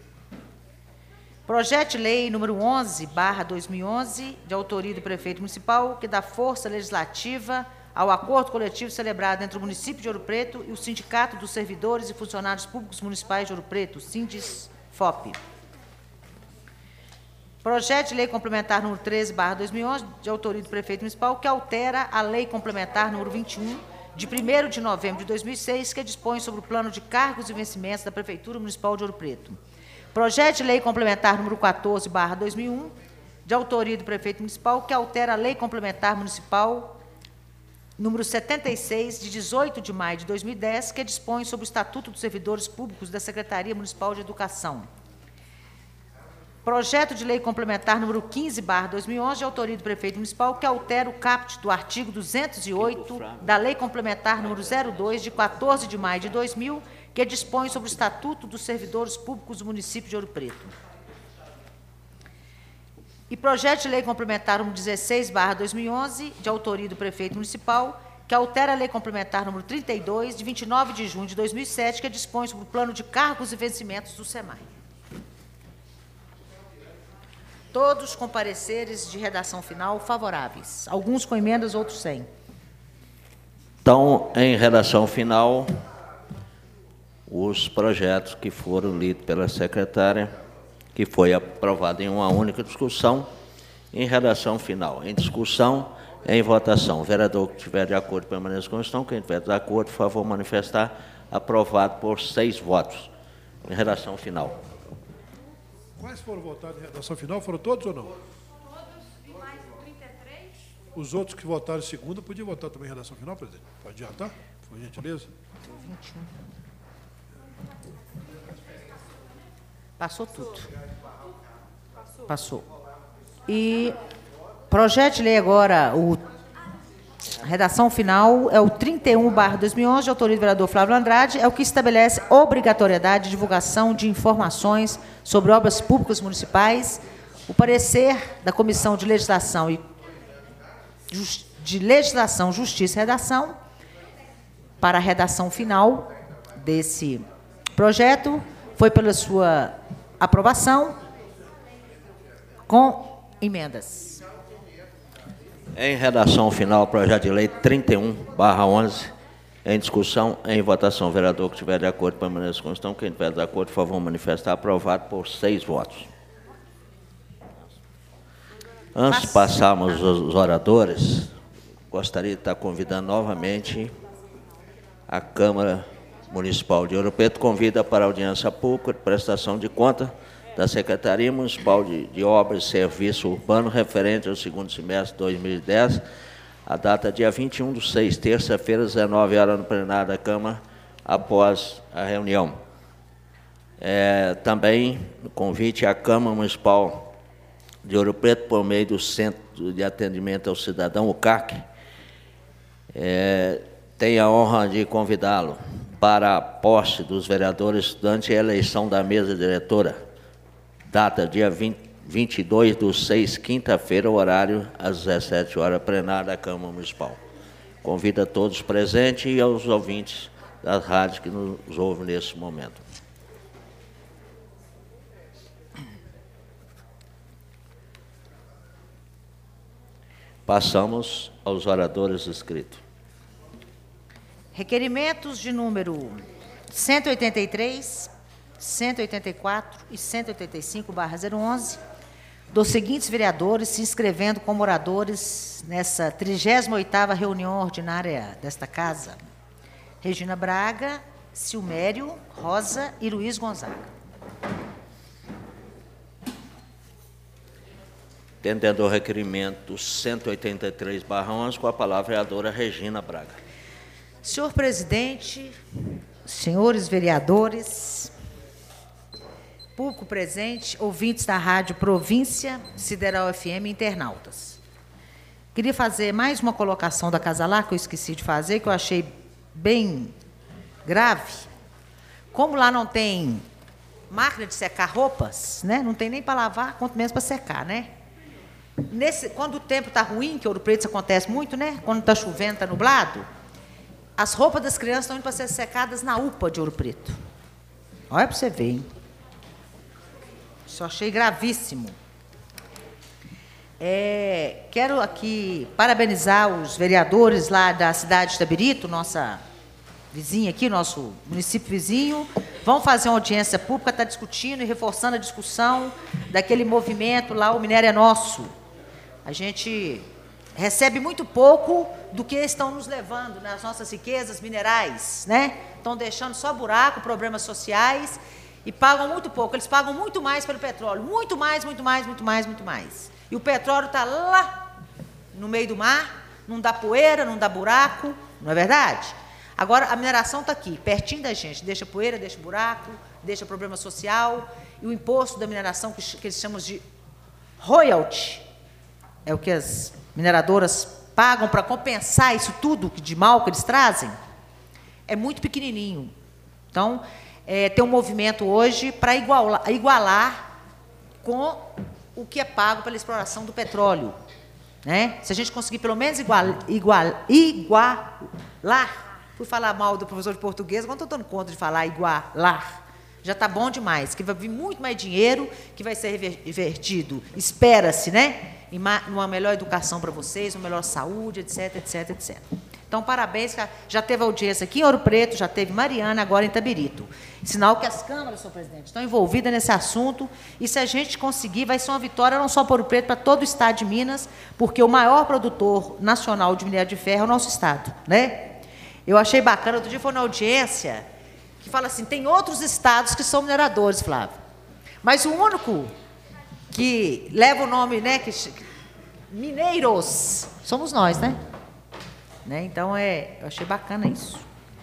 Projeto de lei número onze, barra dois mil e onze, de autoria do prefeito municipal, que dá força legislativa ao acordo coletivo celebrado entre o município de Ouro Preto e o Sindicato dos Servidores e Funcionários Públicos Municipais de Ouro Preto, SINDIS-FOP. Projeto de lei complementar número treze, barra dois mil e onze, de autoria do prefeito municipal, que altera a lei complementar número vinte e um, de primeiro de novembro de dois mil e seis, que dispõe sobre o plano de cargos e vencimentos da Prefeitura Municipal de Ouro Preto. Projeto de lei complementar número quatorze, barra dois mil e um, de autoria do prefeito municipal, que altera a lei complementar municipal número setenta e seis, de dezoito de maio de dois mil e dez, que dispõe sobre o Estatuto dos Servidores Públicos da Secretaria Municipal de Educação. Projeto de lei complementar número quinze, barra dois mil e onze, de autoria do prefeito municipal, que altera o caput do artigo duzentos e oito da lei complementar número zero dois, de quatorze de maio de dois mil, que dispõe sobre o Estatuto dos Servidores Públicos do município de Ouro Preto. E projeto de lei complementar número dezesseis, barra dois mil e onze, de autoria do prefeito municipal, que altera a lei complementar número trinta e dois, de vinte e nove de junho de dois mil e sete, que dispõe sobre o plano de cargos e vencimentos do SEMAI. Todos com pareceres de redação final favoráveis. Alguns com emendas, outros sem. Então, em redação final, os projetos que foram lidos pela secretária, que foi aprovado em uma única discussão, em redação final. Em discussão, em votação. O vereador que estiver de acordo permaneça com a questão. Quem estiver de acordo, por favor, manifestar. Aprovado por seis votos. Em redação final. Quais foram votados em redação final? Foram todos ou não? Todos e mais trinta e três. Os outros que votaram em segunda podiam votar também em redação final, presidente? Pode adiantar, por gentileza? vinte e um. Passou tudo. Passou. E projeto de lei agora, o, a redação final é o trinta e um, barra dois mil e onze, de autoria do vereador Flávio Andrade, é o que estabelece obrigatoriedade de divulgação de informações sobre obras públicas municipais. O parecer da Comissão de Legislação e de Legislação, Justiça e Redação para a redação final desse projeto foi pela sua aprovação com emendas. Em redação final, projeto de lei trinta e um, barra onze, Em discussão, em votação, o vereador que estiver de acordo permaneça com a questão. Quem estiver de acordo, por favor, manifestar. Aprovado por seis votos. Antes de passarmos os oradores, gostaria de estar convidando novamente a Câmara Municipal de Ouro Preto, convida para a audiência pública de prestação de conta da Secretaria Municipal de, de Obras e Serviço Urbano, referente ao segundo semestre de dois mil e dez, a data dia vinte e um do seis, terça-feira, dezenove horas, no plenário da Câmara, após a reunião. É, também, o convite à Câmara Municipal de Ouro Preto, por meio do Centro de Atendimento ao Cidadão, o C A C, é, tenho a honra de convidá-lo para a posse dos vereadores estudantes e a eleição da mesa diretora, data dia vinte e dois do seis, quinta-feira, horário às dezessete horas, plenário da Câmara Municipal. Convido a todos presentes e aos ouvintes das rádios que nos ouvem nesse momento. Passamos aos oradores inscritos. Requerimentos de número cento e oitenta e três, cento e oitenta e quatro e cento e oitenta e cinco barra zero onze, dos seguintes vereadores se inscrevendo como oradores nessa trigésima oitava reunião ordinária desta Casa: Regina Braga, Silmério, Rosa e Luiz Gonzaga. Entendendo o requerimento cento e oitenta e três barra onze, com a palavra a vereadora Regina Braga. Senhor presidente, senhores vereadores, público presente, ouvintes da Rádio Província, Sideral F M e internautas. Queria fazer mais uma colocação da Casa Lar, que eu esqueci de fazer, que eu achei bem grave. Como lá não tem máquina de secar roupas, né? Não tem nem para lavar, quanto menos para secar, né? Nesse, quando o tempo está ruim, que em Ouro Preto isso acontece muito, né? Quando está chovendo, está nublado, as roupas das crianças estão indo para ser secadas na U P A de Ouro Preto. Olha para você ver, hein? Isso eu achei gravíssimo. É, quero aqui parabenizar os vereadores lá da cidade de Itabirito, nossa vizinha aqui, nosso município vizinho. Vão fazer uma audiência pública, está discutindo e reforçando a discussão daquele movimento lá, o Minério é Nosso. A gente recebe muito pouco do que estão nos levando nas nossas riquezas minerais, né? Estão deixando só buraco, problemas sociais, e pagam muito pouco. Eles pagam muito mais pelo petróleo, muito mais, muito mais, muito mais, muito mais. E o petróleo está lá no meio do mar, não dá poeira, não dá buraco, não é verdade? Agora, a mineração está aqui, pertinho da gente, deixa poeira, deixa buraco, deixa problema social, e o imposto da mineração, que, que eles chamam de royalty, é o que as mineradoras pagam para compensar isso tudo de mal que eles trazem, é muito pequenininho. Então, é, tem um movimento hoje para igualar, igualar com o que é pago pela exploração do petróleo, né? Se a gente conseguir pelo menos igual, igual, igualar, fui falar mal do professor de português, agora estou dando conta de falar igualar, já está bom demais, que vai vir muito mais dinheiro, que vai ser revertido, espera-se, né? Em uma melhor educação para vocês, uma melhor saúde, etc, etc, etcétera. Então, parabéns, já teve audiência aqui em Ouro Preto, já teve Mariana, agora em Itabirito. Sinal que as câmaras, senhor presidente, estão envolvidas nesse assunto, e se a gente conseguir, vai ser uma vitória não só para Ouro Preto, para todo o estado de Minas, porque o maior produtor nacional de minério de ferro é o nosso estado, né? Eu achei bacana, outro dia foi na audiência, que fala assim, tem outros estados que são mineradores, Flávio, mas o único que leva o nome, né, que, mineiros, somos nós, né? né? Então, é, eu achei bacana isso.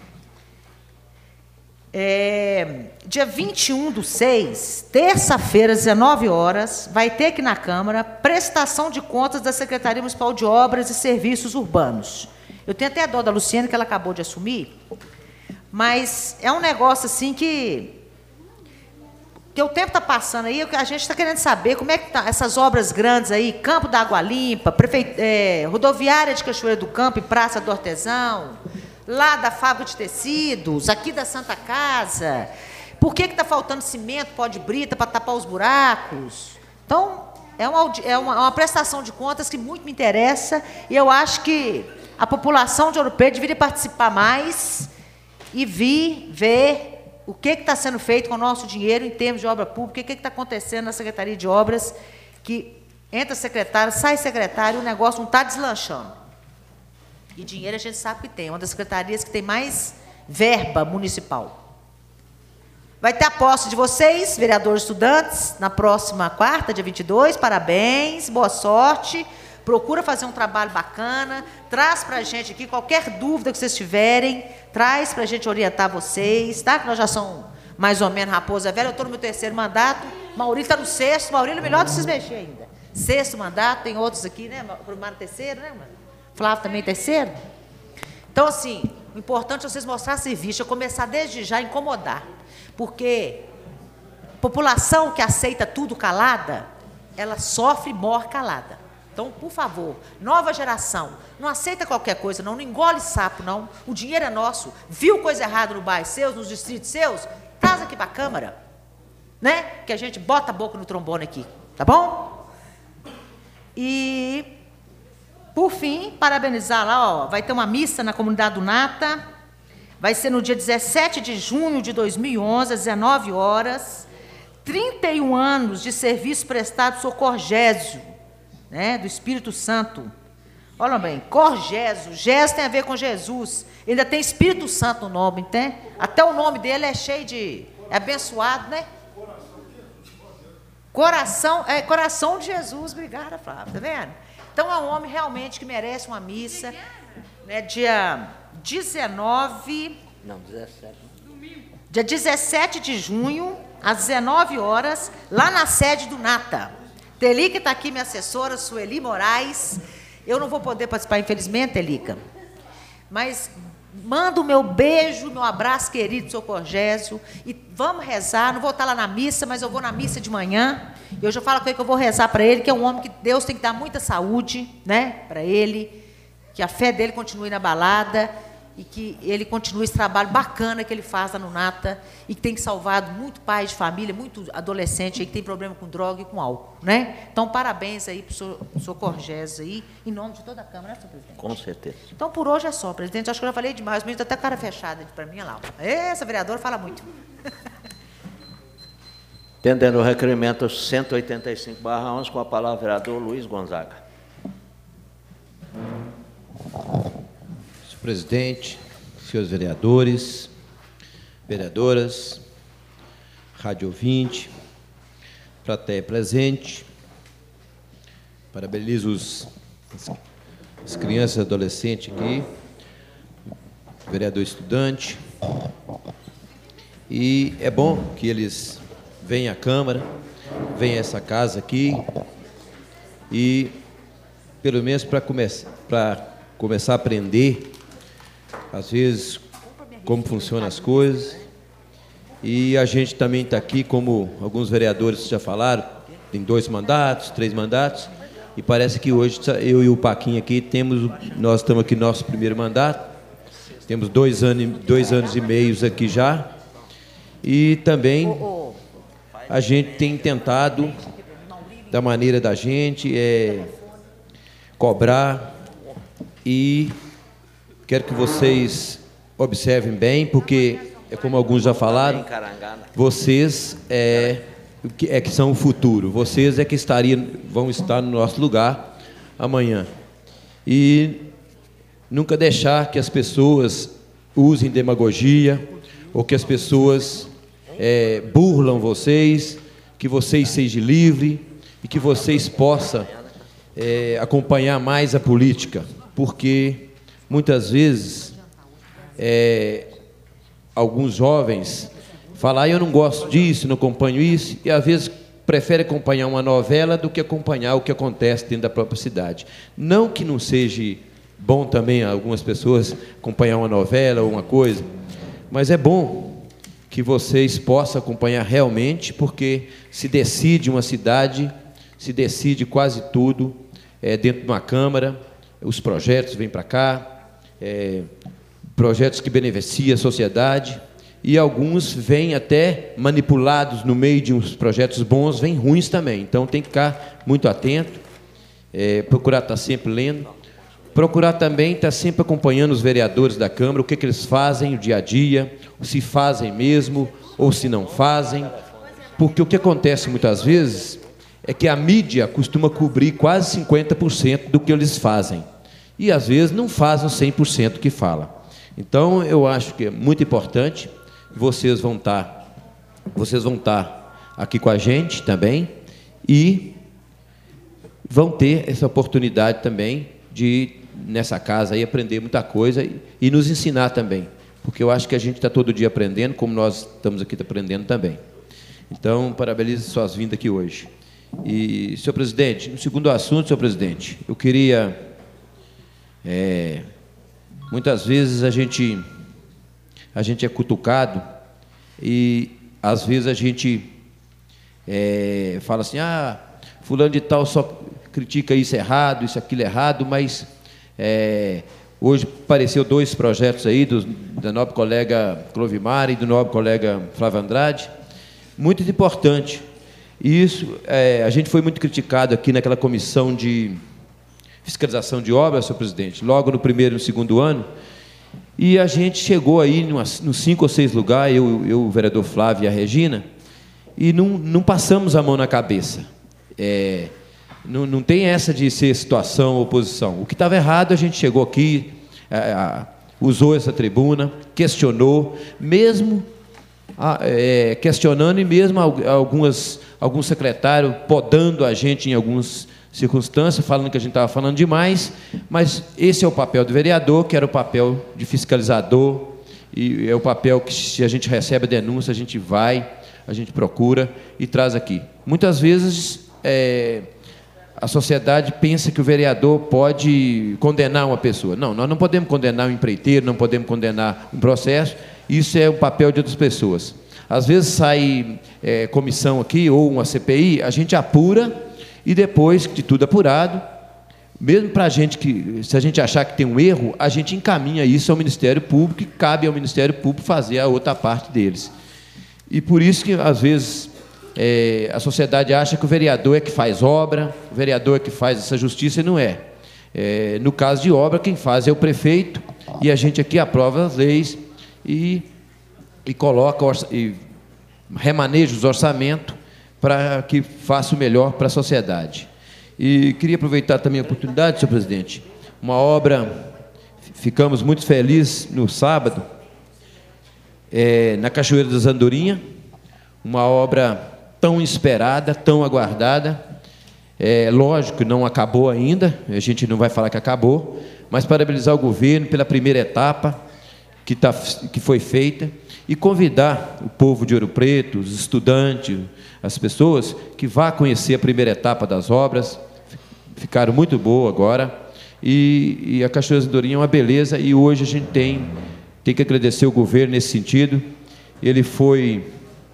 É, dia vinte e um do seis, terça-feira, às dezenove horas, vai ter aqui na Câmara prestação de contas da Secretaria Municipal de Obras e Serviços Urbanos. Eu tenho até a dó da Luciana, que ela acabou de assumir, mas é um negócio assim que... Porque o tempo está passando aí, a gente está querendo saber como é que estão essas obras grandes aí, Campo da Água Limpa, prefe... é, Rodoviária de Cachoeira do Campo e Praça do Artesão, lá da Fábrica de Tecidos, aqui da Santa Casa. Por que está faltando cimento, pó de brita, para tapar os buracos? Então, é uma, é uma, uma prestação de contas que muito me interessa, e eu acho que a população de Ouro Preto deveria participar mais e vir ver o que está sendo feito com o nosso dinheiro em termos de obra pública, o que está acontecendo na Secretaria de Obras, que entra secretário, sai secretário, o negócio não está deslanchando. E dinheiro a gente sabe que tem, é uma das secretarias que tem mais verba municipal. Vai ter a posse de vocês, vereadores estudantes, na próxima quarta, dia vinte e dois. Parabéns, boa sorte. Procura fazer um trabalho bacana. Traz para a gente aqui qualquer dúvida que vocês tiverem. Traz para a gente orientar vocês, tá? Que nós já somos mais ou menos raposa velha. Eu estou no meu terceiro mandato. Maurílio está no sexto. Maurílio é melhor de vocês mexer ainda. Sexto mandato, tem outros aqui, né? Primário terceiro, né, mano? Flávio também terceiro. Então, assim, o importante é vocês mostrar serviço. Eu começar desde já a incomodar. Porque população que aceita tudo calada, ela sofre e morre calada. Então, por favor, nova geração, não aceita qualquer coisa, não, não engole sapo, não. O dinheiro é nosso. Viu coisa errada no bairro seus, nos distritos seus? Traz aqui para a Câmara, né? Que a gente bota a boca no trombone aqui, tá bom? E, por fim, parabenizar lá, ó, vai ter uma missa na comunidade do Nata. Vai ser no dia dezessete de junho de dois mil e onze, às dezenove horas, trinta e um anos de serviço prestado por Corgésio, né, do Espírito Santo. Olha bem, Corgésio, Gésio tem a ver com Jesus, ainda tem Espírito Santo no nome, entende? Até o nome dele é cheio de... é abençoado, né? Coração, é coração de Jesus, obrigada, Flávia, tá vendo? Então é um homem realmente que merece uma missa, né, dia... dezenove... Não, dezessete. Dia dezessete de junho, às dezenove horas, lá na sede do Nata. Telica está aqui, minha assessora, Sueli Moraes. Eu não vou poder participar, infelizmente, Telica. Mas manda o meu beijo, meu abraço querido, seu Corgésio. E vamos rezar. Não vou estar lá na missa, mas eu vou na missa de manhã. Eu já falo com ele que eu vou rezar para ele, que é um homem que Deus tem que dar muita saúde, né, para ele. Que a fé dele continue inabalada e que ele continue esse trabalho bacana que ele faz lá no Nata e que tem salvado muito pai de família, muito adolescente aí que tem problema com droga e com álcool, né? Então, parabéns aí para o senhor, senhor Corgésio aí, em nome de toda a Câmara, né, senhor presidente? Com certeza. Então, por hoje é só, presidente. Acho que eu já falei demais, mas está até cara fechada para mim, olha lá. Essa vereadora fala muito. Entendendo o requerimento cento e oitenta e cinco barra onze, com a palavra o vereador Luiz Gonzaga. Senhor presidente, senhores vereadores, vereadoras, rádio ouvinte, plateia presente, parabenizo os, as, as crianças e adolescentes aqui, vereador estudante, e é bom que eles venham à Câmara, venham a essa casa aqui, e pelo menos para começar, para começar a aprender, às vezes, como funcionam as coisas. E a gente também está aqui, como alguns vereadores já falaram, tem dois mandatos, três mandatos, e parece que hoje eu e o Paquinho aqui temos, nós estamos aqui no nosso primeiro mandato, temos dois anos, dois anos e meios aqui já, e também a gente tem tentado, da maneira da gente, é, cobrar, e quero que vocês observem bem, porque, é como alguns já falaram, vocês é, é que são o futuro, vocês é que estariam, vão estar no nosso lugar amanhã. E nunca deixar que as pessoas usem demagogia, ou que as pessoas é, burlam vocês, que vocês sejam livres e que vocês possam É, acompanhar mais a política, porque muitas vezes é, alguns jovens falam, ah, eu não gosto disso, não acompanho isso, e às vezes prefere acompanhar uma novela do que acompanhar o que acontece dentro da própria cidade. Não que não seja bom também algumas pessoas acompanhar uma novela ou uma coisa, mas é bom que vocês possam acompanhar realmente, porque se decide uma cidade, se decide quase tudo é, dentro de uma Câmara, os projetos vêm para cá, é, projetos que beneficiam a sociedade, e alguns vêm até manipulados no meio de uns projetos bons, vêm ruins também. Então, tem que ficar muito atento, é, procurar estar sempre lendo. Procurar também estar sempre acompanhando os vereadores da Câmara, o que, que eles fazem, o dia a dia, se fazem mesmo ou se não fazem. Porque o que acontece muitas vezes é que a mídia costuma cobrir quase cinquenta por cento do que eles fazem. E, às vezes, não fazem cem por cento do que fala. Então, eu acho que é muito importante, vocês vão estar, vocês vão estar aqui com a gente também e vão ter essa oportunidade também de, nessa casa, aí, aprender muita coisa e, e nos ensinar também. Porque eu acho que a gente está todo dia aprendendo, como nós estamos aqui aprendendo também. Então, parabenizo suas vindas aqui hoje. E, senhor presidente, no segundo assunto, senhor presidente, eu queria... É, muitas vezes a gente, a gente é cutucado e, às vezes, a gente é, fala assim, ah, fulano de tal só critica isso errado, isso, aquilo errado, mas é, hoje apareceu dois projetos aí, do, da nobre colega Clovimar e do nobre colega Flávio Andrade, muito importante. E isso, é, a gente foi muito criticado aqui naquela comissão de fiscalização de obras, senhor presidente, logo no primeiro e no segundo ano, e a gente chegou aí nos cinco ou seis lugares, eu, eu, o vereador Flávio e a Regina, e não, não passamos a mão na cabeça. É, não, não tem essa de ser situação ou oposição. O que estava errado, a gente chegou aqui, é, usou essa tribuna, questionou, mesmo é, questionando e mesmo algumas, alguns secretários podando a gente em alguns circunstâncias, falando que a gente estava falando demais, mas esse é o papel do vereador, que era o papel de fiscalizador, e é o papel que, se a gente recebe a denúncia, a gente vai, a gente procura e traz aqui. Muitas vezes, é, a sociedade pensa que o vereador pode condenar uma pessoa. Não, nós não podemos condenar um empreiteiro, não podemos condenar um processo, isso é o papel de outras pessoas. Às vezes sai é, comissão aqui, ou uma C P I, a gente apura, e depois de tudo apurado, mesmo para a gente que, se a gente achar que tem um erro, a gente encaminha isso ao Ministério Público e cabe ao Ministério Público fazer a outra parte deles. E por isso que, às vezes, é, a sociedade acha que o vereador é que faz obra, o vereador é que faz essa justiça, e não é. É, no caso de obra, quem faz é o prefeito, e a gente aqui aprova as leis e, e coloca, e remaneja os orçamentos para que faça o melhor para a sociedade. E queria aproveitar também a oportunidade, senhor presidente, uma obra, ficamos muito felizes no sábado, é, na Cachoeira das Andorinhas, uma obra tão esperada, tão aguardada, é, lógico que não acabou ainda, a gente não vai falar que acabou, mas parabenizar o governo pela primeira etapa que, tá, que foi feita, e convidar o povo de Ouro Preto, os estudantes, as pessoas que vá conhecer a primeira etapa das obras, ficaram muito boas agora, e, e a Cachoeira das Andorinhas é uma beleza, e hoje a gente tem, tem que agradecer o governo nesse sentido. Ele foi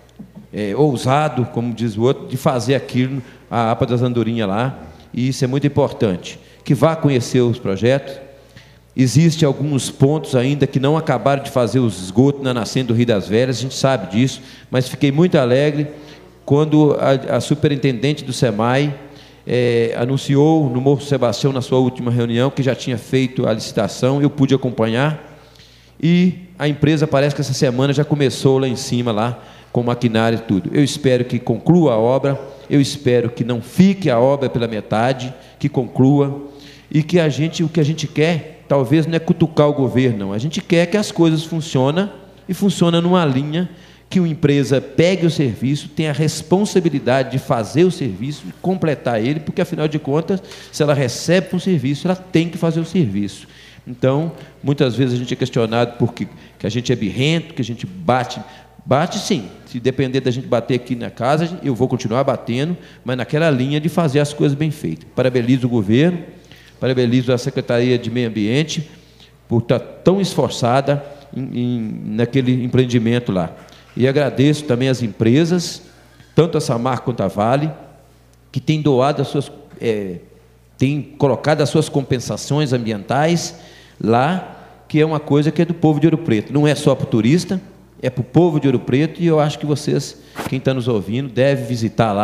é, ousado, como diz o outro, de fazer aquilo, a APA das Andorinhas lá, e isso é muito importante, que vá conhecer os projetos. Existem alguns pontos ainda que não acabaram de fazer os esgotos na nascente do Rio das Velhas, a gente sabe disso, mas fiquei muito alegre quando a, a superintendente do SEMAI é, anunciou no Morro Sebastião, na sua última reunião, que já tinha feito a licitação, eu pude acompanhar, e a empresa parece que essa semana já começou lá em cima, lá, com maquinário e tudo. Eu espero que conclua a obra, eu espero que não fique a obra pela metade, que conclua, e que a gente, o que a gente quer, talvez não é cutucar o governo, não. A gente quer que as coisas funcionem, e funcionem numa linha que uma empresa pegue o serviço, tenha a responsabilidade de fazer o serviço e completar ele, porque, afinal de contas, se ela recebe um serviço, ela tem que fazer o serviço. Então, muitas vezes a gente é questionado porque que a gente é birrento, que a gente bate. Bate sim, se depender da gente bater aqui na casa, eu vou continuar batendo, mas naquela linha de fazer as coisas bem feitas. Parabenizo o governo, parabenizo a Secretaria de Meio Ambiente por estar tão esforçada em, em, naquele empreendimento lá. E agradeço também as empresas, tanto a Samarco quanto a Vale, que têm doado as suas, é, têm colocado as suas compensações ambientais lá, que é uma coisa que é do povo de Ouro Preto. Não é só para o turista, é para o povo de Ouro Preto, e eu acho que vocês, quem está nos ouvindo, deve visitar lá,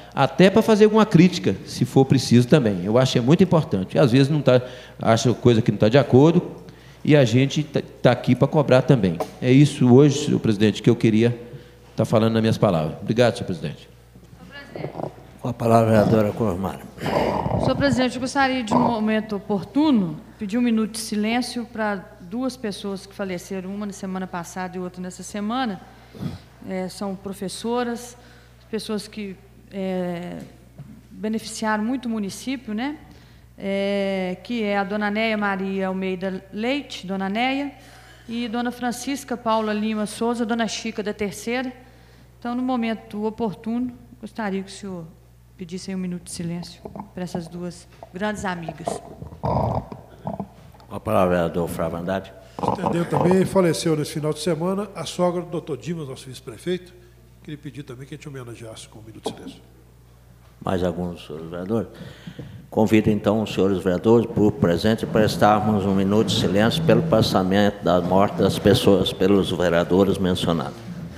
até para fazer alguma crítica, se for preciso também. Eu acho que é muito importante. Às vezes não tá, acha coisa que não está de acordo, e a gente está aqui para cobrar também. É isso hoje, senhor presidente, que eu queria estar tá falando nas minhas palavras. Obrigado, senhor presidente. Com a palavra, vereadora Cormara. Senhor presidente, eu gostaria de, um momento oportuno, pedir um minuto de silêncio para duas pessoas que faleceram, uma na semana passada e outra nessa semana. É, são professoras, pessoas que é, beneficiaram muito o município, né? É, que é a dona Néia Maria Almeida Leite, dona Néia, e dona Francisca Paula Lima Souza, dona Chica da Terceira. Então, no momento oportuno, gostaria que o senhor pedisse aí um minuto de silêncio para essas duas grandes amigas. Com a palavra, vereador Flávio Andrade. Estendeu também, faleceu nesse final de semana a sogra do doutor Dimas, nosso vice-prefeito. Queria pedir também que a gente homenageasse com um minuto de silêncio. Mais alguns senhores vereadores? Convido, então, os senhores vereadores, por presente, para prestarmos um minuto de silêncio pelo passamento da morte das pessoas, pelos vereadores mencionados.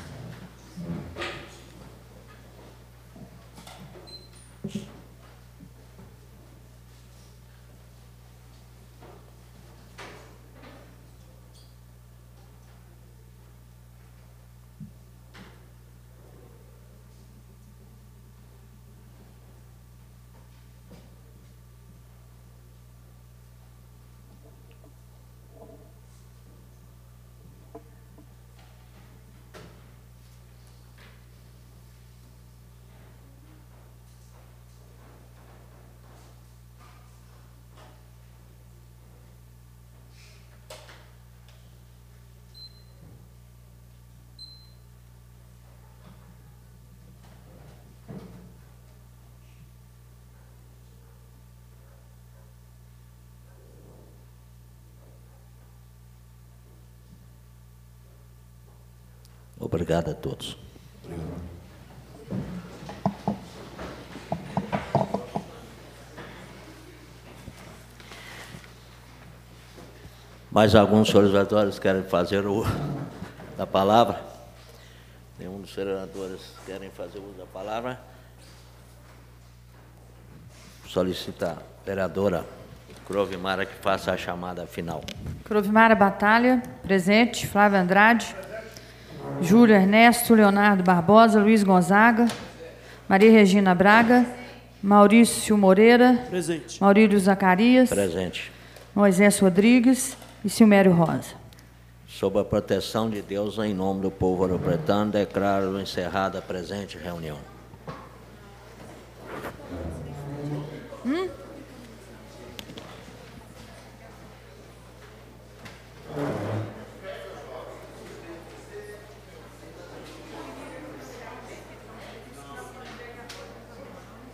Obrigado a todos. Mais alguns senhores vereadores querem fazer o da palavra? Nenhum dos vereadores querem fazer uso da palavra? Solicita a vereadora Crovimara que faça a chamada final. Crovimara Batalha, presente. Flávio Andrade. Júlio Ernesto Leonardo Barbosa, Luiz Gonzaga, Maria Regina Braga, Maurício Moreira, Presente. Maurílio Zacarias, Presente. Moisés Rodrigues e Silmério Rosa. Sob a proteção de Deus, em nome do povo ouropretano, declaro encerrada a presente reunião. Hum?